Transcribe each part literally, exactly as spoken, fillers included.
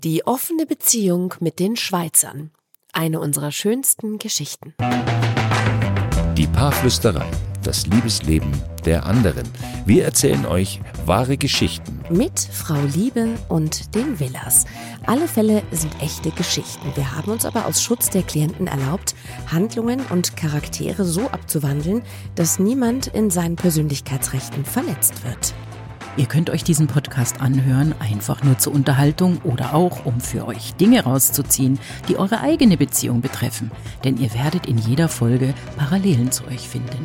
Die offene Beziehung mit den Schweizern. Eine unserer schönsten Geschichten. Die Paarflüsterei, das Liebesleben der anderen. Wir erzählen euch wahre Geschichten. Mit Frau Liebe und den Villas. Alle Fälle sind echte Geschichten. Wir haben uns aber aus Schutz der Klienten erlaubt, Handlungen und Charaktere so abzuwandeln, dass niemand in seinen Persönlichkeitsrechten verletzt wird. Ihr könnt euch diesen Podcast anhören, einfach nur zur Unterhaltung oder auch, um für euch Dinge rauszuziehen, die eure eigene Beziehung betreffen. Denn ihr werdet in jeder Folge Parallelen zu euch finden.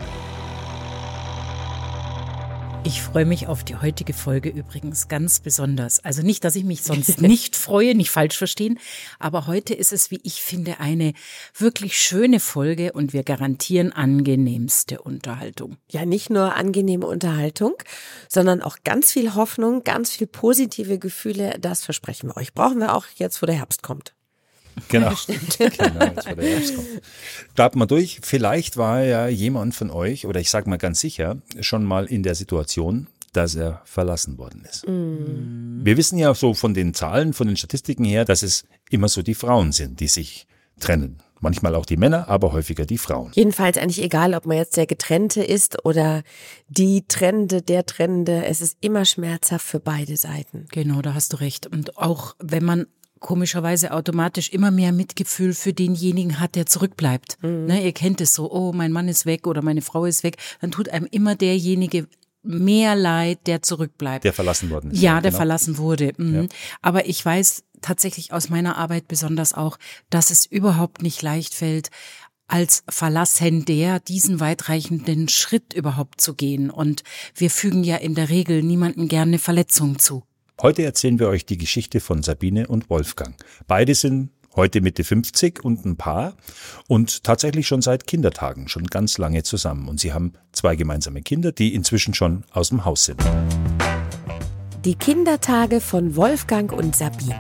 Ich freue mich auf die heutige Folge übrigens ganz besonders. Also nicht, dass ich mich sonst nicht freue, nicht falsch verstehen, aber heute ist es, wie ich finde, eine wirklich schöne Folge und wir garantieren angenehmste Unterhaltung. Ja, nicht nur angenehme Unterhaltung, sondern auch ganz viel Hoffnung, ganz viel positive Gefühle, das versprechen wir euch. Brauchen wir auch jetzt, wo der Herbst kommt. Genau, genau, jetzt war der Herbst kommt. Starten wir durch. Vielleicht war ja jemand von euch, oder ich sage mal ganz sicher, schon mal in der Situation, dass er verlassen worden ist. Mm. Wir wissen ja so von den Zahlen, von den Statistiken her, dass es immer so die Frauen sind, die sich trennen. Manchmal auch die Männer, aber häufiger die Frauen. Jedenfalls eigentlich egal, ob man jetzt der Getrennte ist oder die Trennende, der Trennende. Es ist immer schmerzhaft für beide Seiten. Genau, da hast du recht. Und auch wenn man komischerweise automatisch immer mehr Mitgefühl für denjenigen hat, der zurückbleibt. Mhm. Ne, ihr kennt es so, oh, mein Mann ist weg oder meine Frau ist weg, dann tut einem immer derjenige mehr leid, der zurückbleibt. Der verlassen worden ist. Ja, der genau. verlassen wurde. Mhm. Ja. Aber ich weiß tatsächlich aus meiner Arbeit besonders auch, dass es überhaupt nicht leicht fällt, als Verlassender diesen weitreichenden Schritt überhaupt zu gehen. Und wir fügen ja in der Regel niemandem gerne Verletzungen zu. Heute erzählen wir euch die Geschichte von Sabine und Wolfgang. Beide sind heute Mitte fünfzig und ein Paar und tatsächlich schon seit Kindertagen, schon ganz lange zusammen. Und sie haben zwei gemeinsame Kinder, die inzwischen schon aus dem Haus sind. Die Kindertage von Wolfgang und Sabine.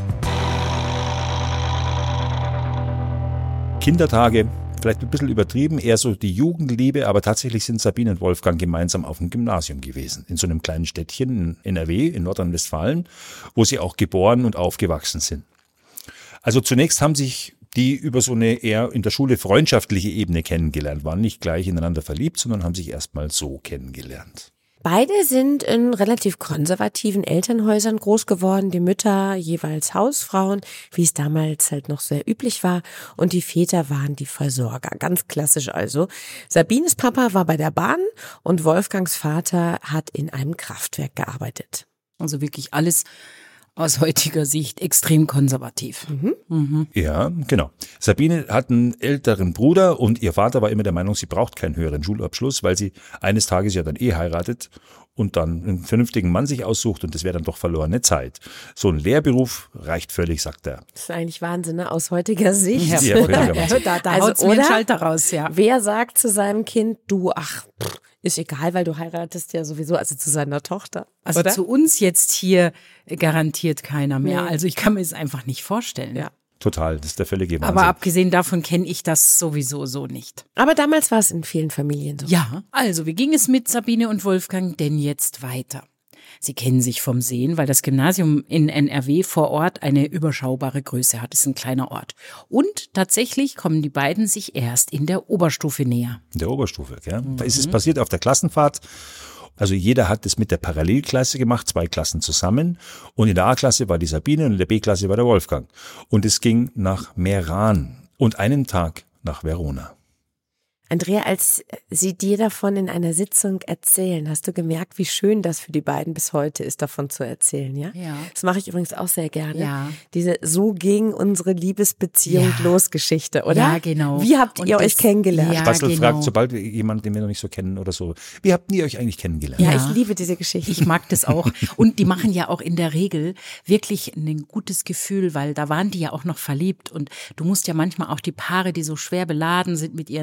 Kindertage, vielleicht ein bisschen übertrieben, eher so die Jugendliebe, aber tatsächlich sind Sabine und Wolfgang gemeinsam auf dem Gymnasium gewesen, in so einem kleinen Städtchen in N R W, in Nordrhein-Westfalen, wo sie auch geboren und aufgewachsen sind. Also zunächst haben sich die über so eine eher in der Schule freundschaftliche Ebene kennengelernt, waren nicht gleich ineinander verliebt, sondern haben sich erstmal so kennengelernt. Beide sind in relativ konservativen Elternhäusern groß geworden, die Mütter jeweils Hausfrauen, wie es damals halt noch sehr üblich war, und die Väter waren die Versorger, ganz klassisch also. Sabines Papa war bei der Bahn und Wolfgangs Vater hat in einem Kraftwerk gearbeitet. Also wirklich alles aus heutiger Sicht extrem konservativ. Mhm. Mhm. Ja, genau. Sabine hat einen älteren Bruder und ihr Vater war immer der Meinung, sie braucht keinen höheren Schulabschluss, weil sie eines Tages ja dann eh heiratet und dann einen vernünftigen Mann sich aussucht und das wäre dann doch verlorene Zeit. So ein Lehrberuf reicht völlig, sagt er. Das ist eigentlich Wahnsinn, ne? Aus heutiger Sicht. Ja, ja, völliger Wahnsinn. da da Also, haut's mir den oder? Schalter raus, ja. Wer sagt zu seinem Kind, du, ach, pff, ist egal, weil du heiratest ja sowieso, also zu seiner Tochter. Also oder? zu uns jetzt hier garantiert keiner mehr. Nee. Also ich kann mir es einfach nicht vorstellen. Ja. Total, das ist der völlige Wahnsinn. Aber abgesehen davon kenne ich das sowieso so nicht. Aber damals war es in vielen Familien so. Ja, also wie ging es mit Sabine und Wolfgang denn jetzt weiter? Sie kennen sich vom Sehen, weil das Gymnasium in N R W vor Ort eine überschaubare Größe hat. Es ist ein kleiner Ort. Und tatsächlich kommen die beiden sich erst in der Oberstufe näher. In der Oberstufe, ja. Mhm. Es ist passiert auf der Klassenfahrt. Also jeder hat es mit der Parallelklasse gemacht, zwei Klassen zusammen. Und in der A-Klasse war die Sabine und in der B-Klasse war der Wolfgang. Und es ging nach Meran und einen Tag nach Verona. Andrea, als sie dir davon in einer Sitzung erzählen, hast du gemerkt, wie schön das für die beiden bis heute ist, davon zu erzählen, ja? Ja. Das mache ich übrigens auch sehr gerne. Ja. Diese so ging unsere Liebesbeziehung Ja. los Geschichte, oder? Ja, genau. Wie habt Und ihr das- euch kennengelernt? Ja, Bastel genau. fragt, sobald wir jemanden, den wir noch nicht so kennen oder so, wie habt ihr euch eigentlich kennengelernt? Ja, Ja. ich liebe diese Geschichte. Ich mag das auch. Und die machen ja auch in der Regel wirklich ein gutes Gefühl, weil da waren die ja auch noch verliebt. Und du musst ja manchmal auch die Paare, die so schwer beladen sind mit ihren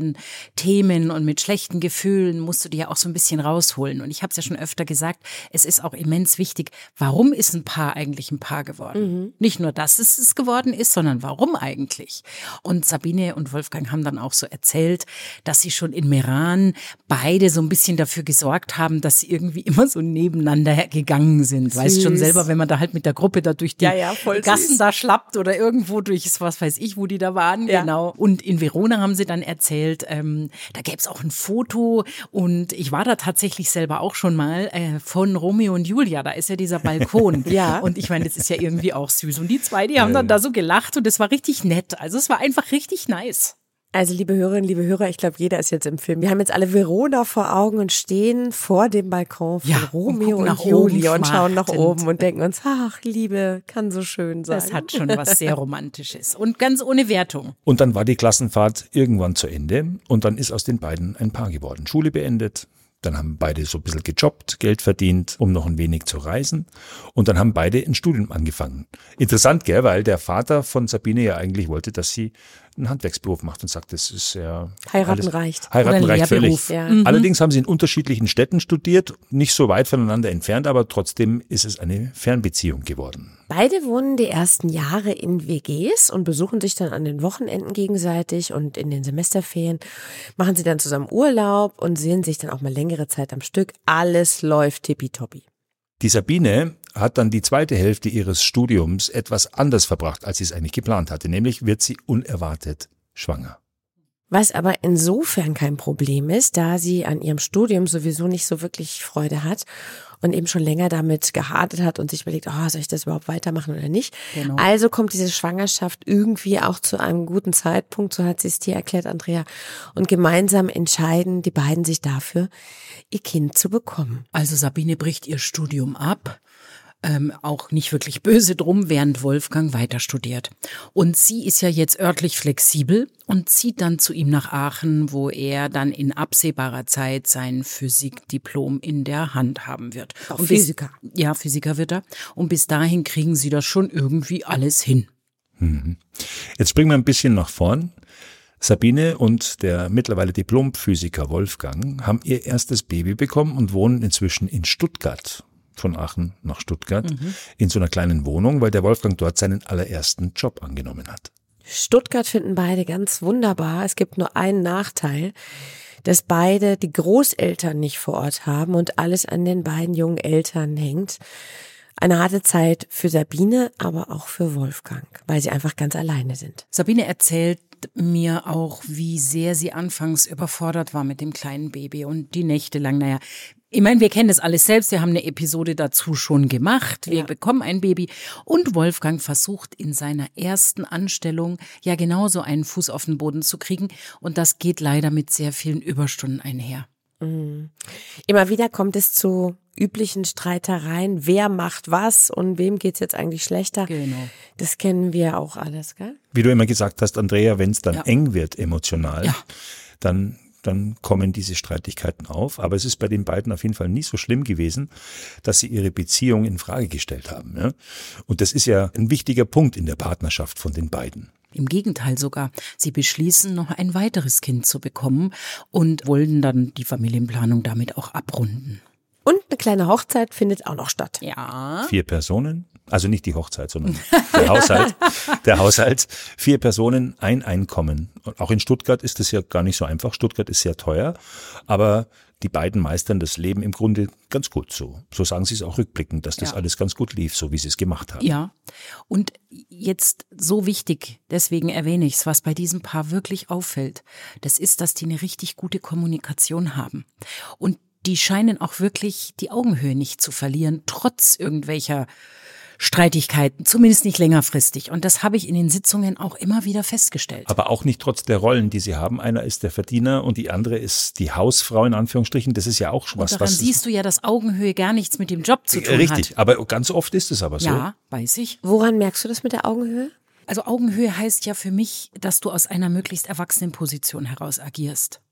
Themen und mit schlechten Gefühlen musst du dir ja auch so ein bisschen rausholen. Und ich habe es ja schon öfter gesagt, es ist auch immens wichtig, warum ist ein Paar eigentlich ein Paar geworden? Mhm. Nicht nur, dass es es geworden ist, sondern warum eigentlich? Und Sabine und Wolfgang haben dann auch so erzählt, dass sie schon in Meran beide so ein bisschen dafür gesorgt haben, dass sie irgendwie immer so nebeneinander gegangen sind. Süß. Weißt schon selber, wenn man da halt mit der Gruppe da durch die ja, ja, Gassen süß. Da schlappt oder irgendwo durch, was weiß ich, wo die da waren. Ja. Genau. Und in Verona haben sie dann erzählt, ähm, da gäbe es auch ein Foto und ich war da tatsächlich selber auch schon mal äh, von Romeo und Julia. Da ist ja dieser Balkon. Ja. Und ich meine, das ist ja irgendwie auch süß. Und die zwei, die haben dann da so gelacht und das war richtig nett. Also es war einfach richtig nice. Also liebe Hörerinnen, liebe Hörer, ich glaube, jeder ist jetzt im Film. Wir haben jetzt alle Verona vor Augen und stehen vor dem Balkon von ja, Romeo und, und Julia und schauen nach oben und denken uns, ach, Liebe kann so schön sein. Das hat schon was sehr Romantisches und ganz ohne Wertung. Und dann war die Klassenfahrt irgendwann zu Ende und dann ist aus den beiden ein Paar geworden. Schule beendet. Dann haben beide so ein bisschen gejobbt, Geld verdient, um noch ein wenig zu reisen. Und dann haben beide ein Studium angefangen. Interessant, gell, weil der Vater von Sabine ja eigentlich wollte, dass sie einen Handwerksberuf macht und sagt, das ist ja Heiraten alles, reicht. Heiraten reicht völlig. Ja. Mhm. Allerdings haben sie in unterschiedlichen Städten studiert, nicht so weit voneinander entfernt, aber trotzdem ist es eine Fernbeziehung geworden. Beide wohnen die ersten Jahre in W Gs und besuchen sich dann an den Wochenenden gegenseitig und in den Semesterferien machen sie dann zusammen Urlaub und sehen sich dann auch mal längere Zeit am Stück. Alles läuft tippitoppi. Die Sabine hat dann die zweite Hälfte ihres Studiums etwas anders verbracht, als sie es eigentlich geplant hatte. Nämlich wird sie unerwartet schwanger. Was aber insofern kein Problem ist, da sie an ihrem Studium sowieso nicht so wirklich Freude hat und eben schon länger damit gehadert hat und sich überlegt, oh, soll ich das überhaupt weitermachen oder nicht? Genau. Also kommt diese Schwangerschaft irgendwie auch zu einem guten Zeitpunkt, so hat sie es dir erklärt, Andrea. Und gemeinsam entscheiden die beiden sich dafür, ihr Kind zu bekommen. Also Sabine bricht ihr Studium ab. Ähm, auch nicht wirklich böse drum, während Wolfgang weiter studiert. Und sie ist ja jetzt örtlich flexibel und zieht dann zu ihm nach Aachen, wo er dann in absehbarer Zeit sein Physikdiplom in der Hand haben wird. Auch und Physiker. Bis, ja, Physiker wird er. Und bis dahin kriegen sie das schon irgendwie alles hin. Mhm. Jetzt springen wir ein bisschen nach vorn. Sabine und der mittlerweile Diplomphysiker Wolfgang haben ihr erstes Baby bekommen und wohnen inzwischen in Stuttgart. Von Aachen nach Stuttgart, mhm. in so einer kleinen Wohnung, weil der Wolfgang dort seinen allerersten Job angenommen hat. Stuttgart finden beide ganz wunderbar. Es gibt nur einen Nachteil, dass beide die Großeltern nicht vor Ort haben und alles an den beiden jungen Eltern hängt. Eine harte Zeit für Sabine, aber auch für Wolfgang, weil sie einfach ganz alleine sind. Sabine erzählt mir auch, wie sehr sie anfangs überfordert war mit dem kleinen Baby und die Nächte lang, naja, ich meine, wir kennen das alles selbst, wir haben eine Episode dazu schon gemacht, wir ja. bekommen ein Baby und Wolfgang versucht in seiner ersten Anstellung ja genauso einen Fuß auf den Boden zu kriegen und das geht leider mit sehr vielen Überstunden einher. Mhm. Immer wieder kommt es zu üblichen Streitereien, wer macht was und wem geht's jetzt eigentlich schlechter. Genau. Das kennen wir auch alles, gell? Wie du immer gesagt hast, Andrea, wenn es dann ja. eng wird emotional, ja. dann dann kommen diese Streitigkeiten auf. Aber es ist bei den beiden auf jeden Fall nie so schlimm gewesen, dass sie ihre Beziehung in Frage gestellt haben. Ja? Und das ist ja ein wichtiger Punkt in der Partnerschaft von den beiden. Im Gegenteil sogar. Sie beschließen, noch ein weiteres Kind zu bekommen und wollen dann die Familienplanung damit auch abrunden. Und eine kleine Hochzeit findet auch noch statt. Ja. Vier Personen, also nicht die Hochzeit, sondern der Haushalt. Der Haushalt. Vier Personen, ein Einkommen. Und auch in Stuttgart ist es ja gar nicht so einfach. Stuttgart ist sehr teuer, aber die beiden meistern das Leben im Grunde ganz gut so. So sagen sie es auch rückblickend, dass das ja. alles ganz gut lief, so wie sie es gemacht haben. Ja, und jetzt so wichtig, deswegen erwähne ich es, was bei diesem Paar wirklich auffällt, das ist, dass die eine richtig gute Kommunikation haben. Und die scheinen auch wirklich die Augenhöhe nicht zu verlieren, trotz irgendwelcher Streitigkeiten, zumindest nicht längerfristig. Und das habe ich in den Sitzungen auch immer wieder festgestellt. Aber auch nicht trotz der Rollen, die sie haben. Einer ist der Verdiener und die andere ist die Hausfrau in Anführungsstrichen. Das ist ja auch was. Und daran was siehst du ja, dass Augenhöhe gar nichts mit dem Job zu tun richtig, hat. Richtig, aber ganz oft ist es aber so. Ja, weiß ich. Woran merkst du das mit der Augenhöhe? Also Augenhöhe heißt ja für mich, dass du aus einer möglichst erwachsenen Position heraus agierst.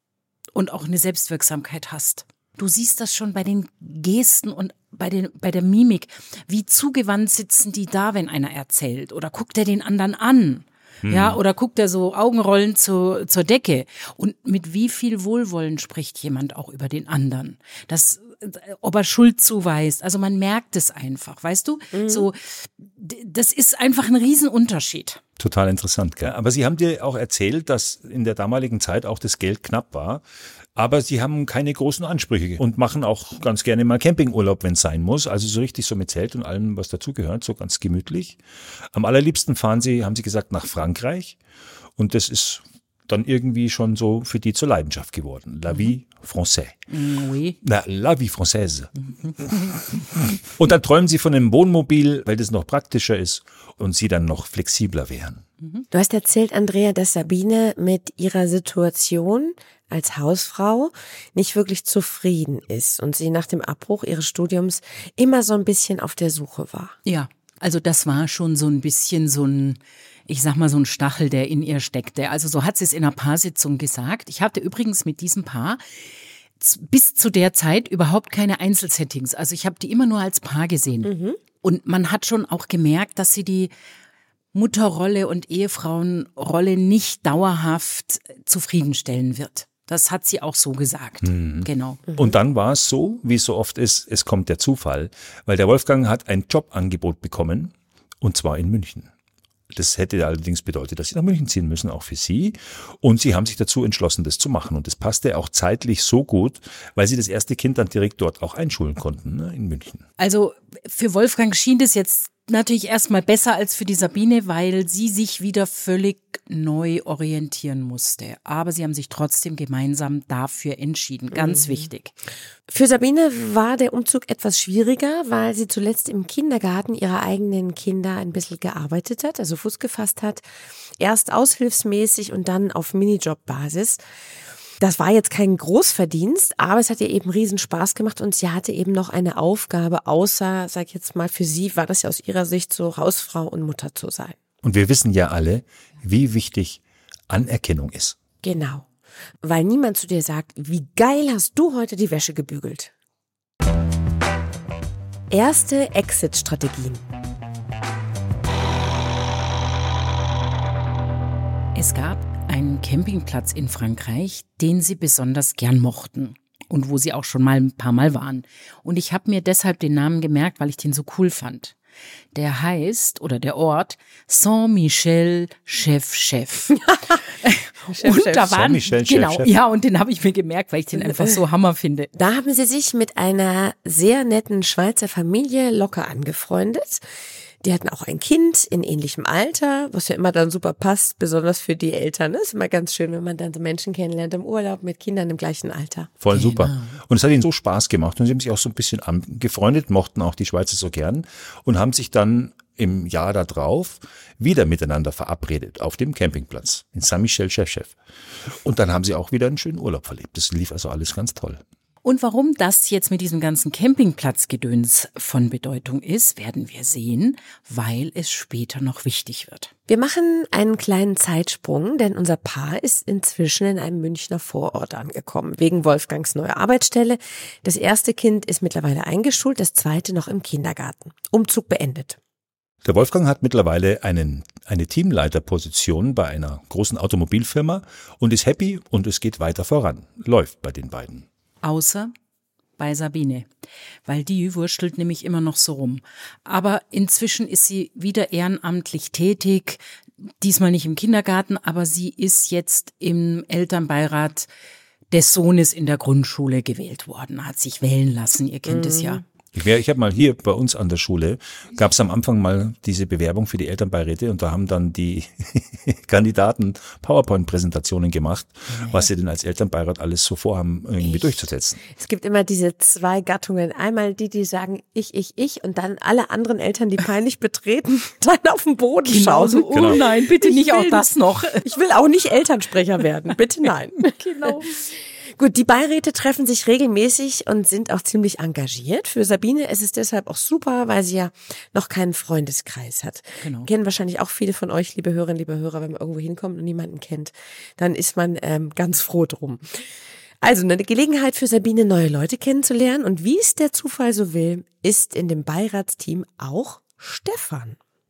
Und auch eine Selbstwirksamkeit hast. Du siehst das schon bei den Gesten und bei, den, bei der Mimik. Wie zugewandt sitzen die da, wenn einer erzählt? Oder guckt er den anderen an? Ja, oder guckt er so augenrollend zu, zur Decke? Und mit wie viel Wohlwollen spricht jemand auch über den anderen? Das, ob er Schuld zuweist. Also man merkt es einfach, weißt du? Mhm. So, das ist einfach ein Riesenunterschied. Total interessant, gell? Aber Sie haben dir auch erzählt, dass in der damaligen Zeit auch das Geld knapp war. Aber Sie haben keine großen Ansprüche und machen auch ganz gerne mal Campingurlaub, wenn es sein muss. Also so richtig so mit Zelt und allem, was dazugehört, so ganz gemütlich. Am allerliebsten fahren Sie, haben Sie gesagt, nach Frankreich. Und das ist dann irgendwie schon so für die zur Leidenschaft geworden. La vie française. Oui. Na, la vie française. Und dann träumen Sie von einem Wohnmobil, weil das noch praktischer ist und Sie dann noch flexibler wären. Du hast erzählt, Andrea, dass Sabine mit ihrer Situation als Hausfrau nicht wirklich zufrieden ist und sie nach dem Abbruch ihres Studiums immer so ein bisschen auf der Suche war. Ja, also das war schon so ein bisschen so ein, ich sag mal so ein Stachel, der in ihr steckte. Also so hat sie es in einer Paarsitzung gesagt. Ich hatte übrigens mit diesem Paar bis zu der Zeit überhaupt keine Einzelsettings. Also ich habe die immer nur als Paar gesehen. Mhm. Und man hat schon auch gemerkt, dass sie die Mutterrolle und Ehefrauenrolle nicht dauerhaft zufriedenstellen wird. Das hat sie auch so gesagt. Mhm. Genau. Und dann war es so, wie es so oft ist, es kommt der Zufall, weil der Wolfgang hat ein Jobangebot bekommen, und zwar in München. Das hätte allerdings bedeutet, dass sie nach München ziehen müssen, auch für sie. Und sie haben sich dazu entschlossen, das zu machen. Und das passte auch zeitlich so gut, weil sie das erste Kind dann direkt dort auch einschulen konnten, ne, in München. Also für Wolfgang schien das jetzt natürlich erstmal besser als für die Sabine, weil sie sich wieder völlig neu orientieren musste. Aber sie haben sich trotzdem gemeinsam dafür entschieden. Ganz mhm. wichtig. Für Sabine war der Umzug etwas schwieriger, weil sie zuletzt im Kindergarten ihrer eigenen Kinder ein bisschen gearbeitet hat, also Fuß gefasst hat. Erst aushilfsmäßig und dann auf Minijob-Basis. Das war jetzt kein Großverdienst, aber es hat ihr eben riesen Spaß gemacht und sie hatte eben noch eine Aufgabe, außer, sag ich jetzt mal, für sie war das ja aus ihrer Sicht so, Hausfrau und Mutter zu sein. Und wir wissen ja alle, wie wichtig Anerkennung ist. Genau, weil niemand zu dir sagt, wie geil hast du heute die Wäsche gebügelt. Erste Exit-Strategien. Es gab einen Campingplatz in Frankreich, den sie besonders gern mochten und wo sie auch schon mal ein paar Mal waren. Und ich habe mir deshalb den Namen gemerkt, weil ich den so cool fand. Der heißt, oder der Ort, Saint-Michel-Chef-Chef. Chef, und Chef. da waren, Saint-Michel, genau, Chef, Chef. ja, und den habe ich mir gemerkt, weil ich den einfach so Hammer finde. Da haben sie sich mit einer sehr netten Schweizer Familie locker angefreundet. Die hatten auch ein Kind in ähnlichem Alter, was ja immer dann super passt, besonders für die Eltern. Das ist immer ganz schön, wenn man dann so Menschen kennenlernt im Urlaub mit Kindern im gleichen Alter. Voll Genau. super. Und es hat ihnen so Spaß gemacht und sie haben sich auch so ein bisschen angefreundet, mochten auch die Schweizer so gern und haben sich dann im Jahr darauf wieder miteinander verabredet auf dem Campingplatz in Saint-Michel-Chef-Chef. Und dann haben sie auch wieder einen schönen Urlaub verlebt. Das lief also alles ganz toll. Und warum das jetzt mit diesem ganzen Campingplatzgedöns von Bedeutung ist, werden wir sehen, weil es später noch wichtig wird. Wir machen einen kleinen Zeitsprung, denn unser Paar ist inzwischen in einem Münchner Vorort angekommen, wegen Wolfgangs neuer Arbeitsstelle. Das erste Kind ist mittlerweile eingeschult, das zweite noch im Kindergarten. Umzug beendet. Der Wolfgang hat mittlerweile einen, eine Teamleiterposition bei einer großen Automobilfirma und ist happy und es geht weiter voran. Läuft bei den beiden. Außer bei Sabine, weil die wurstelt nämlich immer noch so rum. Aber inzwischen ist sie wieder ehrenamtlich tätig, diesmal nicht im Kindergarten, aber sie ist jetzt im Elternbeirat des Sohnes in der Grundschule gewählt worden, hat sich wählen lassen, ihr kennt mhm. es ja. Ich, ich habe mal hier bei uns an der Schule, gab es am Anfang mal diese Bewerbung für die Elternbeiräte und da haben dann die Kandidaten PowerPoint-Präsentationen gemacht, ja. was sie denn als Elternbeirat alles so vorhaben, irgendwie ich. durchzusetzen. Es gibt immer diese zwei Gattungen. Einmal die, die sagen ich, ich, ich und dann alle anderen Eltern, die peinlich betreten, dann auf den Boden genau. schauen. Oh genau. Nein, bitte nicht auch das noch. Ich will auch nicht Elternsprecher werden. Bitte nein. Genau. Gut, die Beiräte treffen sich regelmäßig und sind auch ziemlich engagiert. Für Sabine ist es deshalb auch super, weil sie ja noch keinen Freundeskreis hat. Genau. Kennen wahrscheinlich auch viele von euch, liebe Hörerinnen, liebe Hörer, wenn man irgendwo hinkommt und niemanden kennt, dann ist man ähm, ganz froh drum. Also eine Gelegenheit für Sabine, neue Leute kennenzulernen. Und wie es der Zufall so will, ist in dem Beiratsteam auch Stefan.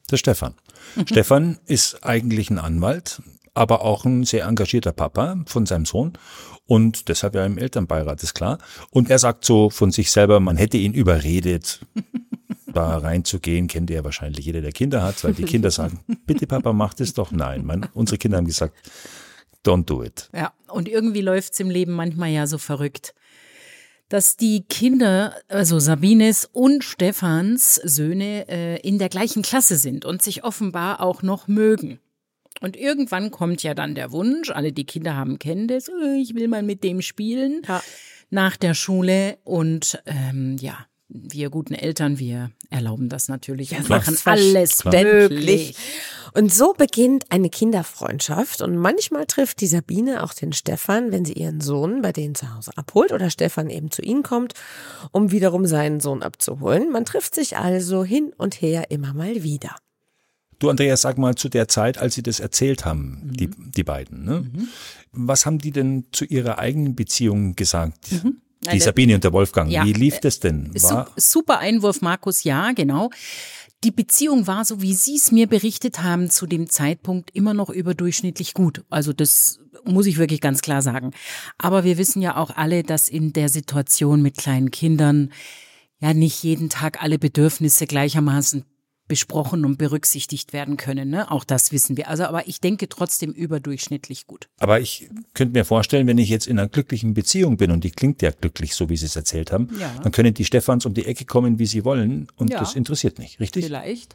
Der Stefan. Stefan ist eigentlich ein Anwalt, aber auch ein sehr engagierter Papa von seinem Sohn und deshalb ja im Elternbeirat, ist klar. Und er sagt so von sich selber, man hätte ihn überredet, da reinzugehen, kennt ja wahrscheinlich jeder, der Kinder hat, weil die Kinder sagen, bitte Papa, mach das doch. Nein, man, unsere Kinder haben gesagt, don't do it. Ja, und irgendwie läuft's im Leben manchmal ja so verrückt, dass die Kinder, also Sabines und Stefans Söhne, äh, in der gleichen Klasse sind und sich offenbar auch noch mögen. Und irgendwann kommt ja dann der Wunsch, alle die Kinder haben, kennen das, äh, ich will mal mit dem spielen, Ja. nach der Schule und ähm, ja, wir guten Eltern, wir erlauben das natürlich und Klar. machen alles Klar. möglich. Und so beginnt eine Kinderfreundschaft und manchmal trifft die Sabine auch den Stefan, wenn sie ihren Sohn bei denen zu Hause abholt oder Stefan eben zu ihnen kommt, um wiederum seinen Sohn abzuholen. Man trifft sich also hin und her immer mal wieder. Du, Andreas, sag mal zu der Zeit, als Sie das erzählt haben, Mhm. die, die beiden, ne? Mhm. Was haben die denn zu ihrer eigenen Beziehung gesagt? Mhm. Die Eine- Sabine und der Wolfgang. Ja. Wie lief das denn? War, Sup- Super Einwurf, Markus, ja, genau. Die Beziehung war, so wie Sie es mir berichtet haben, zu dem Zeitpunkt immer noch überdurchschnittlich gut. Also das muss ich wirklich ganz klar sagen. Aber wir wissen ja auch alle, dass in der Situation mit kleinen Kindern ja nicht jeden Tag alle Bedürfnisse gleichermaßen besprochen und berücksichtigt werden können. Ne? Auch das wissen wir. Also, aber ich denke trotzdem überdurchschnittlich gut. aber ich könnte mir vorstellen, wenn ich jetzt in einer glücklichen Beziehung bin und die klingt ja glücklich, so wie Sie es erzählt haben, Ja. dann können die Stefans um die Ecke kommen, wie sie wollen und Ja. das interessiert nicht, richtig? Vielleicht.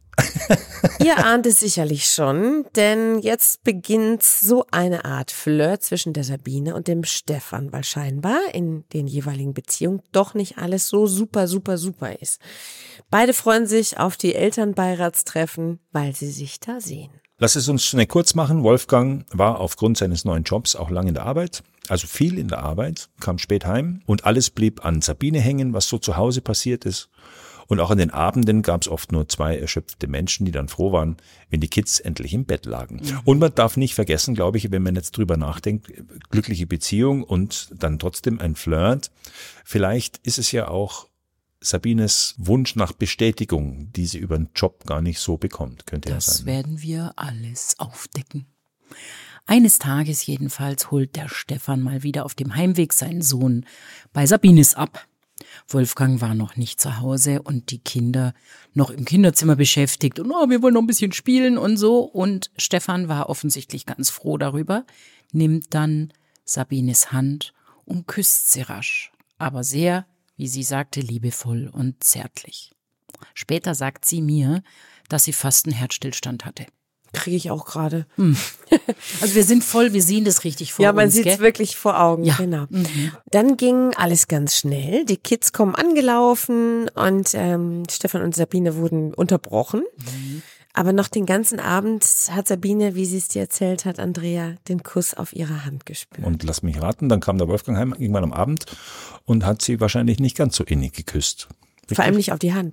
Ihr ahnt es sicherlich schon, denn jetzt beginnt so eine Art Flirt zwischen der Sabine und dem Stefan, weil scheinbar in den jeweiligen Beziehungen doch nicht alles so super, super, super ist. Beide freuen sich auf die Elternbeiratstreffen, weil sie sich da sehen. Lass es uns schnell kurz machen. Wolfgang war aufgrund seines neuen Jobs auch lange in der Arbeit, also viel in der Arbeit, kam spät heim und alles blieb an Sabine hängen, was so zu Hause passiert ist. Und auch an den Abenden gab es oft nur zwei erschöpfte Menschen, die dann froh waren, wenn die Kids endlich im Bett lagen. Mhm. Und man darf nicht vergessen, glaube ich, wenn man jetzt drüber nachdenkt, glückliche Beziehung und dann trotzdem ein Flirt. Vielleicht ist es ja auch Sabines Wunsch nach Bestätigung, die sie über den Job gar nicht so bekommt, könnte ja Das sein. werden wir alles aufdecken. Eines Tages jedenfalls holt der Stefan mal wieder auf dem Heimweg seinen Sohn bei Sabines ab. Wolfgang war noch nicht zu Hause und die Kinder noch im Kinderzimmer beschäftigt und oh, wir wollen noch ein bisschen spielen und so. Und Stefan war offensichtlich ganz froh darüber, nimmt dann Sabines Hand und küsst sie rasch, aber sehr, wie sie sagte, liebevoll und zärtlich. Später sagt sie mir, dass sie fast einen Herzstillstand hatte. Kriege ich auch gerade. Also wir sind voll, wir sehen das richtig vor Ja, man uns, sieht es gell? wirklich vor Augen. Ja. Genau. Dann ging alles ganz schnell. Die Kids kommen angelaufen und ähm, Stefan und Sabine wurden unterbrochen. Mhm. Aber noch den ganzen Abend hat Sabine, wie sie es dir erzählt hat, Andrea, den Kuss auf ihre Hand gespürt. Und lass mich raten, dann kam der Wolfgang heim irgendwann am Abend und hat sie wahrscheinlich nicht ganz so innig geküsst. Richtig? Vor allem nicht auf die Hand.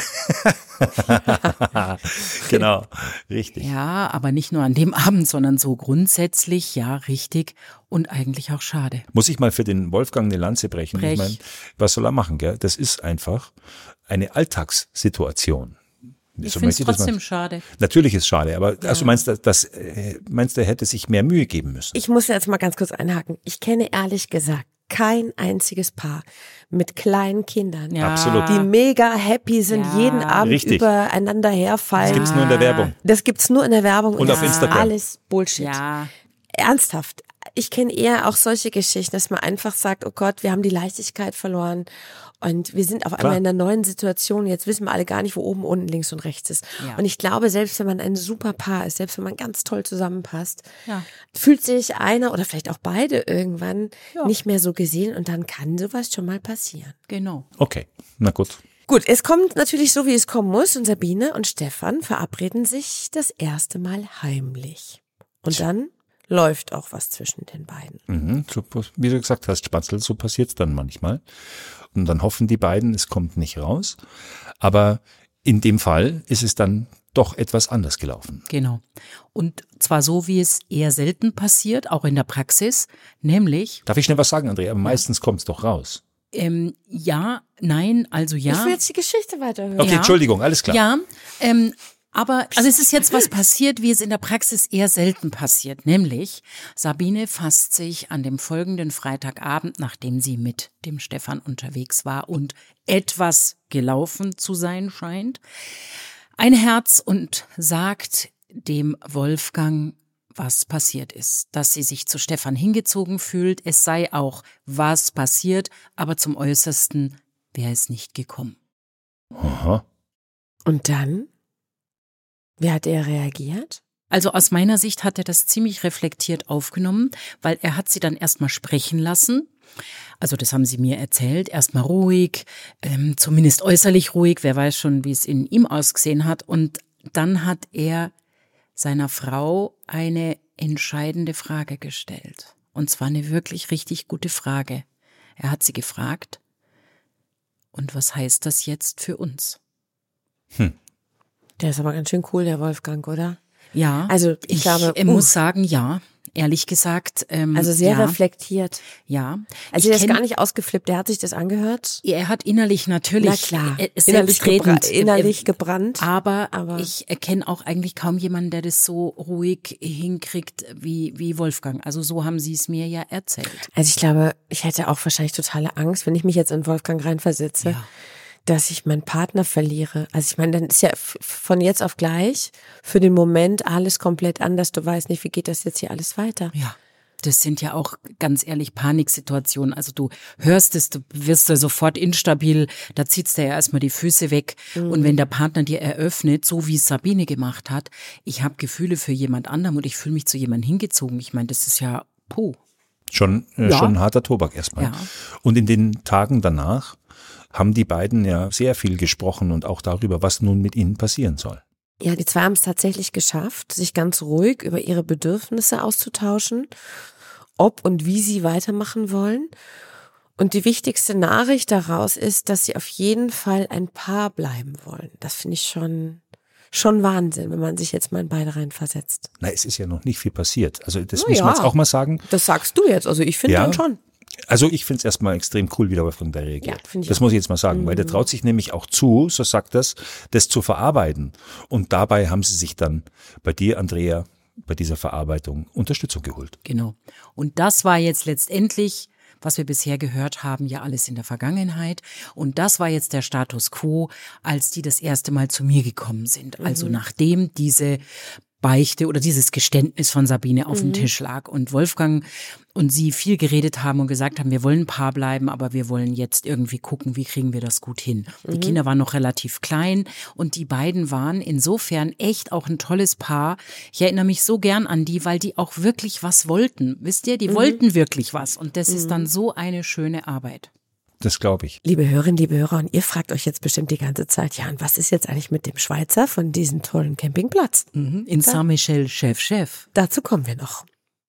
Genau, richtig. Ja, aber nicht nur an dem Abend, sondern so grundsätzlich, ja, richtig und eigentlich auch schade. Muss ich mal für den Wolfgang eine Lanze brechen? Brech. Ich meine, was soll er machen, gell? Das ist einfach eine Alltagssituation. Ich So finde es möchte ich das trotzdem mal- schade. Natürlich ist schade, aber also meinst du, das, äh, meinst du, er hätte sich mehr Mühe geben müssen? Ich muss jetzt mal ganz kurz einhaken. Ich kenne ehrlich gesagt kein einziges Paar mit kleinen Kindern, Ja. Absolut. die mega happy sind, Ja. jeden Abend Richtig. übereinander herfallen. Das gibt's nur in der Werbung. Das gibt's nur in der Werbung Und das auf ist Instagram. Alles Bullshit. Ja, Ernsthaft. Ich kenne eher auch solche Geschichten, dass man einfach sagt, oh Gott, wir haben die Leichtigkeit verloren und wir sind auf einmal Klar. in einer neuen Situation. Jetzt wissen wir alle gar nicht, wo oben, unten, links und rechts ist. Ja. Und ich glaube, selbst wenn man ein super Paar ist, selbst wenn man ganz toll zusammenpasst, Ja. fühlt sich einer oder vielleicht auch beide irgendwann Ja. nicht mehr so gesehen und dann kann sowas schon mal passieren. genau. Okay, na gut. Gut, es kommt natürlich so, wie es kommen muss und Sabine und Stefan verabreden sich das erste Mal heimlich. Und dann läuft auch was zwischen den beiden. Mhm, so, wie du gesagt hast, Spatzel, so passiert's dann manchmal. Und dann hoffen die beiden, es kommt nicht raus. Aber in dem Fall ist es dann doch etwas anders gelaufen. Genau. Und zwar so, wie es eher selten passiert, auch in der Praxis, nämlich, Darf ich schnell was sagen, Andrea? Aber meistens kommt's doch raus. ähm, ja, nein, also ja. Ich will jetzt die Geschichte weiterhören. Okay, Ja. Entschuldigung, alles klar. Ja, ähm, Aber, also es ist jetzt was passiert, wie es in der Praxis eher selten passiert. Nämlich, Sabine fasst sich an dem folgenden Freitagabend, nachdem sie mit dem Stefan unterwegs war und etwas gelaufen zu sein scheint, ein Herz und sagt dem Wolfgang, was passiert ist. Dass sie sich zu Stefan hingezogen fühlt, es sei auch was passiert, aber zum Äußersten wäre es nicht gekommen. Aha. Und dann? Wie hat er reagiert? Also aus meiner Sicht hat er das ziemlich reflektiert aufgenommen, weil er hat sie dann erstmal sprechen lassen. Also das haben sie mir erzählt, erstmal ruhig, ähm, zumindest äußerlich ruhig, wer weiß schon, wie es in ihm ausgesehen hat. Und dann hat er seiner Frau eine entscheidende Frage gestellt. Und zwar eine wirklich richtig gute Frage. Er hat sie gefragt, und was heißt das jetzt für uns? Hm. Der ist aber ganz schön cool, der Wolfgang, oder? Ja, also ich, ich glaube, ich muss sagen, ja, ehrlich gesagt. Ähm, also sehr ja, reflektiert. Ja. Also er ist gar nicht ausgeflippt, der hat sich das angehört. Er hat innerlich natürlich, Na klar, äh, innerlich, gebra- äh, innerlich gebrannt. Aber, aber ich erkenne auch eigentlich kaum jemanden, der das so ruhig hinkriegt wie, wie Wolfgang. Also so haben sie es mir ja erzählt. Also ich glaube, ich hätte auch wahrscheinlich totale Angst, wenn ich mich jetzt in Wolfgang reinversetze. Ja. Dass ich meinen Partner verliere. Also ich meine, dann ist ja von jetzt auf gleich für den Moment alles komplett anders. Du weißt nicht, wie geht das jetzt hier alles weiter. Ja, das sind ja auch ganz ehrlich Paniksituationen. Also du hörst es, du wirst da sofort instabil, da zieht's dir ja erstmal die Füße weg. Mhm. Und wenn der Partner dir eröffnet, so wie es Sabine gemacht hat, ich habe Gefühle für jemand anderem und ich fühle mich zu jemandem hingezogen. Ich meine, das ist ja puh. Schon, äh, ja. schon ein harter Tobak erstmal. Ja. Und in den Tagen danach haben die beiden ja sehr viel gesprochen und auch darüber, was nun mit ihnen passieren soll. Ja, die zwei haben es tatsächlich geschafft, sich ganz ruhig über ihre Bedürfnisse auszutauschen, ob und wie sie weitermachen wollen. Und die wichtigste Nachricht daraus ist, dass sie auf jeden Fall ein Paar bleiben wollen. Das finde ich schon, schon Wahnsinn, wenn man sich jetzt mal in beide reinversetzt. Na, es ist ja noch nicht viel passiert. Also das Na muss ja, man jetzt auch mal sagen. Das sagst du jetzt, also ich finde Ja. dann schon. Also ich finde es erstmal extrem cool, wie der Wolfgang da reagiert. Ja, finde ich das auch. muss ich jetzt mal sagen, mhm. weil der traut sich nämlich auch zu, so sagt das, das zu verarbeiten. Und dabei haben sie sich dann bei dir, Andrea, bei dieser Verarbeitung Unterstützung geholt. Genau. Und das war jetzt letztendlich, was wir bisher gehört haben, ja alles in der Vergangenheit. Und das war jetzt der Status quo, als die das erste Mal zu mir gekommen sind. Also Mhm. nachdem diese Beichte oder dieses Geständnis von Sabine auf Mhm. dem Tisch lag und Wolfgang und sie viel geredet haben und gesagt haben, wir wollen ein Paar bleiben, aber wir wollen jetzt irgendwie gucken, wie kriegen wir das gut hin. Die Mhm. Kinder waren noch relativ klein und die beiden waren insofern echt auch ein tolles Paar. Ich erinnere mich so gern an die, weil die auch wirklich was wollten. Wisst ihr, die Mhm. wollten wirklich was und das Mhm. ist dann so eine schöne Arbeit. Das glaube ich. Liebe Hörerinnen, liebe Hörer, und ihr fragt euch jetzt bestimmt die ganze Zeit, ja, und was ist jetzt eigentlich mit dem Schweizer von diesem tollen Campingplatz? Mhm. In Saint-Michel, Chef, Chef. Dazu kommen wir noch.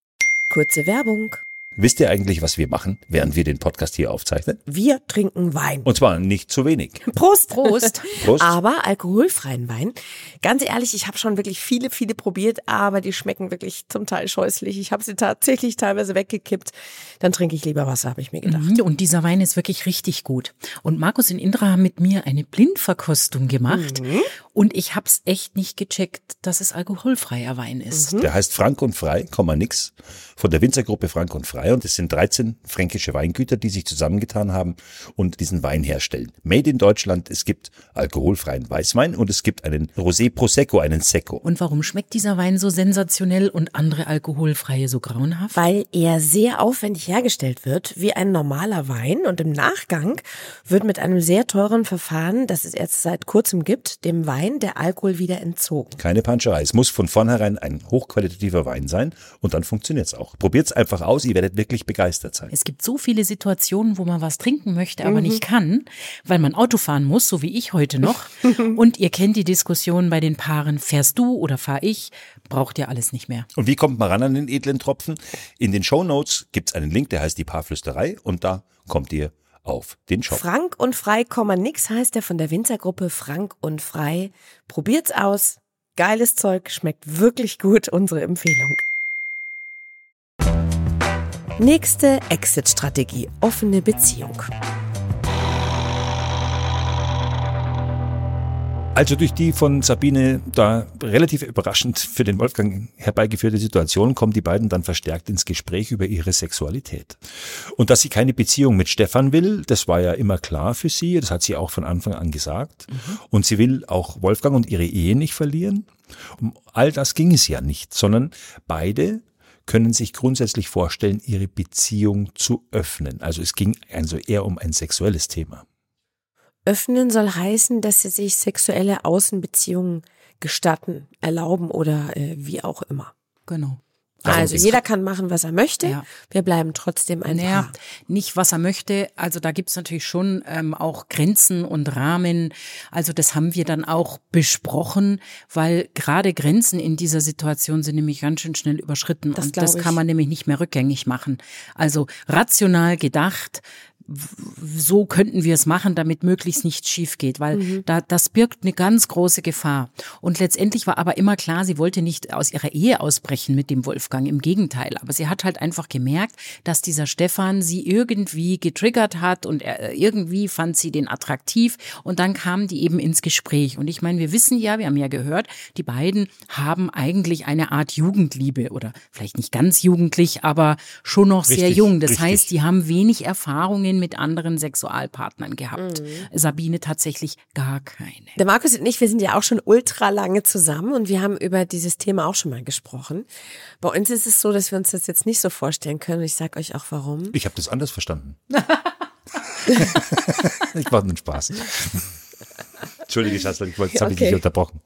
Kurze Werbung. Wisst ihr eigentlich, was wir machen, während wir den Podcast hier aufzeichnen? Wir trinken Wein. Und zwar nicht zu wenig. Prost. Prost. Prost. Aber alkoholfreien Wein. Ganz ehrlich, ich habe schon wirklich viele, viele probiert, aber die schmecken wirklich zum Teil scheußlich. Ich habe sie tatsächlich teilweise weggekippt. Dann trinke ich lieber Wasser, habe ich mir gedacht. Mhm, und dieser Wein ist wirklich richtig gut. Und Markus und Indra haben mit mir eine Blindverkostung gemacht. Mhm. Und ich habe es echt nicht gecheckt, dass es alkoholfreier Wein ist. Der heißt Frank und Frei, Komma nix, von der Winzergruppe Frank und Frei. Und es sind dreizehn fränkische Weingüter, die sich zusammengetan haben und diesen Wein herstellen. Made in Deutschland. Es gibt alkoholfreien Weißwein und es gibt einen Rosé Prosecco, einen Secco. Und warum schmeckt dieser Wein so sensationell und andere alkoholfreie so grauenhaft? Weil er sehr aufwendig hergestellt wird, wie ein normaler Wein. Und im Nachgang wird mit einem sehr teuren Verfahren, das es erst seit kurzem gibt, dem Wein der Alkohol wieder entzogen. Keine Panscherei. Es muss von vornherein ein hochqualitativer Wein sein und dann funktioniert's auch. Probiert's einfach aus, ihr werdet wirklich begeistert sein. Es gibt so viele Situationen, wo man was trinken möchte, aber Mhm. nicht kann, weil man Auto fahren muss, so wie ich heute noch. Und ihr kennt die Diskussion bei den Paaren, fährst du oder fahr ich, braucht ihr alles nicht mehr. Und wie kommt man ran an den edlen Tropfen? In den Shownotes gibt's einen Link, der heißt die Paarflüsterei und da kommt ihr auf den Shop. Frank und Frei, Komma nix heißt der von der Winzergruppe Frank und Frei. Probiert's aus. Geiles Zeug, schmeckt wirklich gut, unsere Empfehlung. Nächste Exit-Strategie, offene Beziehung. Also durch die von Sabine da relativ überraschend für den Wolfgang herbeigeführte Situation kommen die beiden dann verstärkt ins Gespräch über ihre Sexualität. Und dass sie keine Beziehung mit Stefan will, das war ja immer klar für sie, das hat sie auch von Anfang an gesagt. Mhm. Und sie will auch Wolfgang und ihre Ehe nicht verlieren. Um all das ging es ja nicht, sondern beide können sich grundsätzlich vorstellen, ihre Beziehung zu öffnen. Also es ging also eher um ein sexuelles Thema. Öffnen soll heißen, dass sie sich sexuelle Außenbeziehungen gestatten, erlauben oder äh, wie auch immer. Genau. Also jeder kann machen, was er möchte. Ja. Wir bleiben trotzdem ein naja, Paar. Nicht, was er möchte. Also da gibt's natürlich schon ähm, auch Grenzen und Rahmen. Also das haben wir dann auch besprochen, weil gerade Grenzen in dieser Situation sind nämlich ganz schön schnell überschritten. Das und das kann man nämlich nicht mehr rückgängig machen. Also rational gedacht, so könnten wir es machen, damit möglichst nichts schief geht, weil mhm. da das birgt eine ganz große Gefahr. Und letztendlich war aber immer klar, sie wollte nicht aus ihrer Ehe ausbrechen mit dem Wolfgang, im Gegenteil. Aber sie hat halt einfach gemerkt, dass dieser Stefan sie irgendwie getriggert hat und er, irgendwie fand sie den attraktiv und dann kamen die eben ins Gespräch. Und ich meine, wir wissen ja, wir haben ja gehört, die beiden haben eigentlich eine Art Jugendliebe oder vielleicht nicht ganz jugendlich, aber schon noch richtig, sehr jung. Das richtig. heißt, die haben wenig Erfahrungen mit anderen Sexualpartnern gehabt. Mhm. Sabine tatsächlich gar keine. Der Markus und ich, wir sind ja auch schon ultra lange zusammen und wir haben über dieses Thema auch schon mal gesprochen. Bei uns ist es so, dass wir uns das jetzt nicht so vorstellen können und ich sage euch auch warum. Ich habe das anders verstanden. Ich war nur Spaß. Entschuldige, Schatz, ich wollte, jetzt habe okay. ich dich unterbrochen.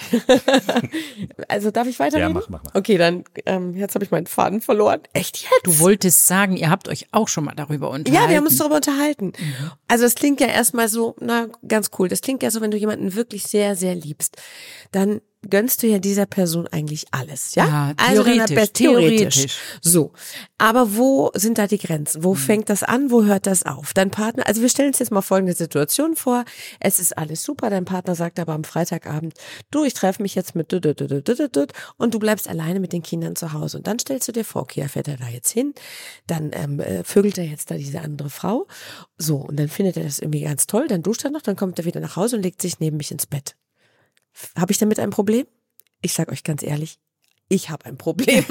Also darf ich weiterreden? Ja, mach, mach, mach. Okay, dann, ähm, jetzt habe ich meinen Faden verloren. Echt jetzt? Du wolltest sagen, ihr habt euch auch schon mal darüber unterhalten. Ja, wir haben uns darüber unterhalten. Mhm. Also es klingt ja erstmal so, na, ganz cool. Das klingt ja so, wenn du jemanden wirklich sehr, sehr liebst, dann gönnst du ja dieser Person eigentlich alles, ja? Ja, theoretisch, also theoretisch. theoretisch. So. Aber wo sind da die Grenzen? Wo mhm. fängt das an? Wo hört das auf? Dein Partner, also wir stellen uns jetzt mal folgende Situation vor. Es ist alles super. Dein Partner sagt aber am Freitagabend, du, ich treffe mich jetzt mit und du bleibst alleine mit den Kindern zu Hause. Und dann stellst du dir vor, okay, fährt er da jetzt hin? Dann ähm, vögelt er jetzt da diese andere Frau. So. Und dann findet er das irgendwie ganz toll. Dann duscht er noch, dann kommt er wieder nach Hause und legt sich neben mich ins Bett. Habe ich damit ein Problem? Ich sag euch ganz ehrlich, ich habe ein Problem.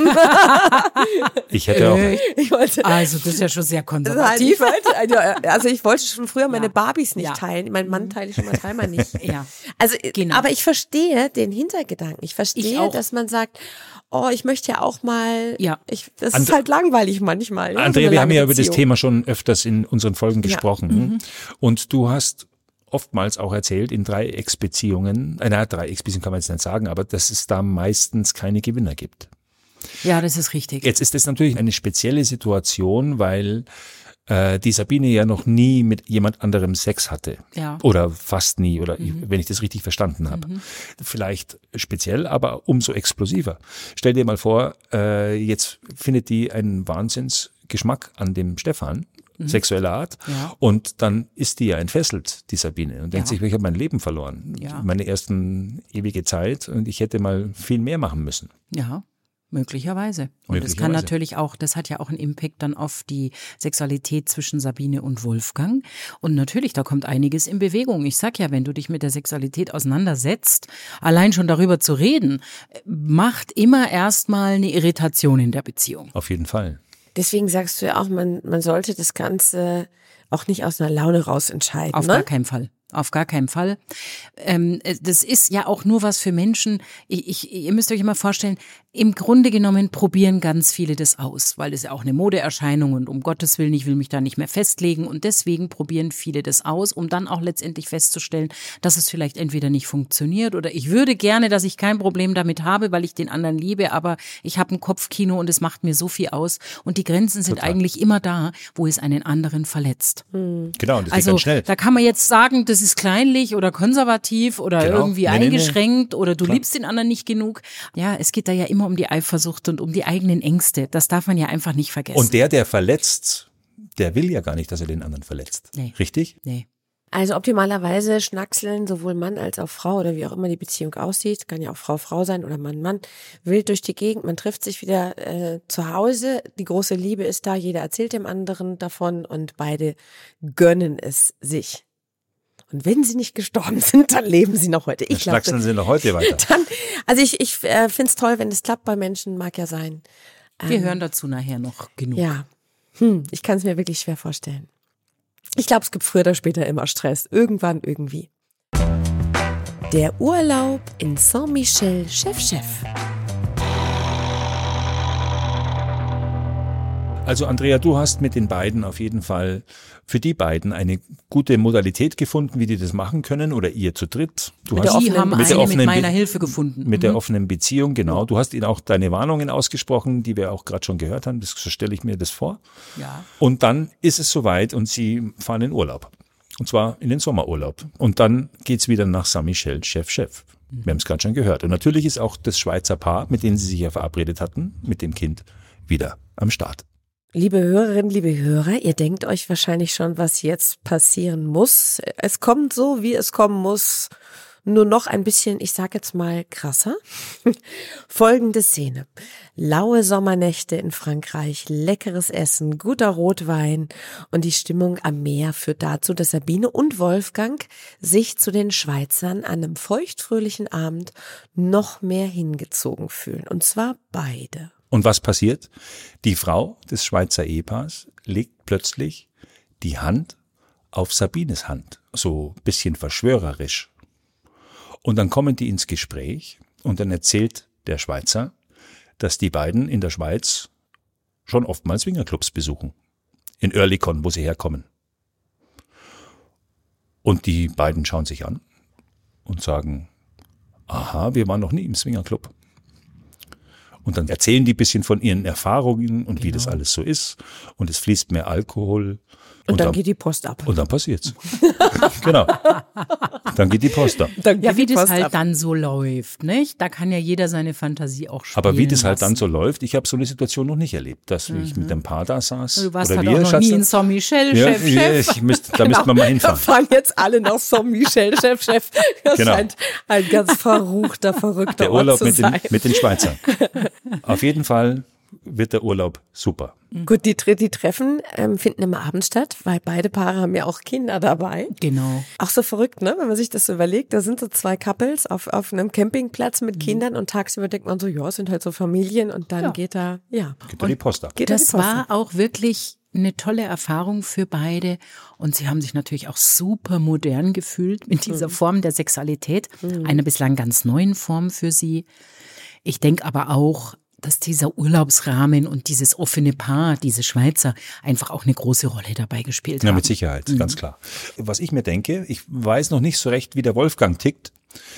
Ich hätte auch. Ich wollte, also das ist ja schon sehr konservativ. Also ich wollte schon früher meine ja. Barbies nicht ja. teilen. Mein Mann teile ich schon mal dreimal nicht. Ja. Also, genau. Aber ich verstehe den Hintergedanken. Ich verstehe, ich dass man sagt, oh, ich möchte ja auch mal, ja. ich, das And- ist halt langweilig manchmal. Ja, Andrea, so wir haben ja über das Thema schon öfters in unseren Folgen gesprochen. Ja. Mhm. Und du hast oftmals auch erzählt in Dreiecksbeziehungen, äh, na, Dreiecksbeziehungen kann man jetzt nicht sagen, aber dass es da meistens keine Gewinner gibt. Ja, das ist richtig. Jetzt ist das natürlich eine spezielle Situation, weil äh, die Sabine ja noch nie mit jemand anderem Sex hatte. Ja. Oder fast nie, oder Mhm. wenn ich das richtig verstanden habe. Mhm. Vielleicht speziell, aber umso explosiver. Stell dir mal vor, äh, jetzt findet die einen Wahnsinnsgeschmack an dem Stefan, sexueller Art. Ja. Und dann ist die ja entfesselt, die Sabine, und denkt Ja. sich, ich habe mein Leben verloren. Ja. Meine ersten ewige Zeit und ich hätte mal viel mehr machen müssen. Ja. Möglicherweise. Und es kann natürlich auch, das hat ja auch einen Impact dann auf die Sexualität zwischen Sabine und Wolfgang. Und natürlich, da kommt einiges in Bewegung. Ich sag ja, wenn du dich mit der Sexualität auseinandersetzt, allein schon darüber zu reden, macht immer erstmal eine Irritation in der Beziehung. Auf jeden Fall. Deswegen sagst du ja auch, man, man sollte das Ganze auch nicht aus einer Laune raus entscheiden. Auf ne? gar keinen Fall. Auf gar keinen Fall. Ähm, das ist ja auch nur was für Menschen. Ich, ich, ihr müsst euch immer vorstellen, im Grunde genommen probieren ganz viele das aus, weil es ja auch eine Modeerscheinung und um Gottes Willen, ich will mich da nicht mehr festlegen und deswegen probieren viele das aus, um dann auch letztendlich festzustellen, dass es vielleicht entweder nicht funktioniert oder ich würde gerne, dass ich kein Problem damit habe, weil ich den anderen liebe, aber ich habe ein Kopfkino und es macht mir so viel aus und die Grenzen sind Total. eigentlich immer da, wo es einen anderen verletzt. Hm. Genau, und das geht also ganz schnell. Da kann man jetzt sagen, das ist kleinlich oder konservativ oder genau. irgendwie nee, eingeschränkt nee, nee. oder du Klar. liebst den anderen nicht genug. Ja, es geht da ja immer um die Eifersucht und um die eigenen Ängste. Das darf man ja einfach nicht vergessen. Und der, der verletzt, der will ja gar nicht, dass er den anderen verletzt. Nee. Richtig? Nee. Also optimalerweise schnackseln sowohl Mann als auch Frau oder wie auch immer die Beziehung aussieht, kann ja auch Frau Frau sein oder Mann Mann, wild durch die Gegend, man trifft sich wieder äh, zu Hause, die große Liebe ist da, jeder erzählt dem anderen davon und beide gönnen es sich. Und wenn sie nicht gestorben sind, dann leben sie noch heute. Ich glaube, schlackseln sie noch heute weiter. Dann, also ich, ich äh, finde es toll, wenn es klappt bei Menschen, mag ja sein. Wir Ähm, hören dazu nachher noch genug. Ja, hm, ich kann es mir wirklich schwer vorstellen. Ich glaube, es gibt früher oder später immer Stress. Irgendwann, irgendwie. Der Urlaub in Saint-Michel, Chef, Chef. Also Andrea, du hast mit den beiden auf jeden Fall für die beiden eine gute Modalität gefunden, wie die das machen können, oder ihr zu dritt. Du Mit hast der offenen, haben mit eine der offenen mit meiner Be- Hilfe gefunden. Mit der Mhm. offenen Beziehung, genau. Du hast ihnen auch deine Warnungen ausgesprochen, die wir auch gerade schon gehört haben. Das, so stelle ich mir das vor. Ja. Und dann ist es soweit und sie fahren in Urlaub. Und zwar in den Sommerurlaub. Und dann geht's wieder nach Saint-Michel, Chef, Chef. Wir haben es gerade schon gehört. Und natürlich ist auch das Schweizer Paar, mit dem sie sich ja verabredet hatten, mit dem Kind, wieder am Start. Liebe Hörerinnen, liebe Hörer, ihr denkt euch wahrscheinlich schon, was jetzt passieren muss. Es kommt so, wie es kommen muss, nur noch ein bisschen, ich sag jetzt mal, krasser. Folgende Szene. Laue Sommernächte in Frankreich, leckeres Essen, guter Rotwein und die Stimmung am Meer führt dazu, dass Sabine und Wolfgang sich zu den Schweizern an einem feuchtfröhlichen Abend noch mehr hingezogen fühlen. Und zwar beide. Und was passiert? Die Frau des Schweizer Ehepaars legt plötzlich die Hand auf Sabines Hand, so ein bisschen verschwörerisch. Und dann kommen die ins Gespräch und dann erzählt der Schweizer, dass die beiden in der Schweiz schon oftmals Swingerclubs besuchen. In Oerlikon, wo sie herkommen. Und die beiden schauen sich an und sagen, aha, wir waren noch nie im Swingerclub. Und dann erzählen die ein bisschen von ihren Erfahrungen und genau, wie das alles so ist. Und es fließt mehr Alkohol. Und, und dann, dann geht die Post ab. Und dann passiert's. Genau. Dann geht die Post ab. Ja, wie das halt ab. dann so läuft, nicht? Da kann ja jeder seine Fantasie auch spielen. Aber wie das halt lassen. dann so läuft, ich habe so eine Situation noch nicht erlebt, dass mhm. ich mit dem Paar da saß. Du warst oder halt wir, auch noch Schatz, nie in Saint-Michel, ja, Chef, Chef. Ich müsste, da müssten wir mal hinfahren. Da fahren jetzt alle nach Saint-Michel, Chef, Chef. Das genau. scheint ein ganz verruchter, verrückter Der Urlaub Ort zu mit sein. den, mit den Schweizern. Auf jeden Fall wird der Urlaub super. Gut, die, die Treffen ähm, finden immer abends statt, weil beide Paare haben ja auch Kinder dabei. Genau. Auch so verrückt, ne? Wenn man sich das so überlegt, da sind so zwei Couples auf, auf einem Campingplatz mit Kindern und tagsüber denkt man so, ja, es sind halt so Familien und dann ja. geht da, ja. Geht da die Post ab. Geht das die Post war ab. auch wirklich eine tolle Erfahrung für beide und sie haben sich natürlich auch super modern gefühlt mit dieser mhm. Form der Sexualität, mhm. einer bislang ganz neuen Form für sie. Ich denke aber auch, dass dieser Urlaubsrahmen und dieses offene Paar, diese Schweizer, einfach auch eine große Rolle dabei gespielt haben. Ja, mit Sicherheit, mhm. ganz klar. Was ich mir denke, ich weiß noch nicht so recht, wie der Wolfgang tickt,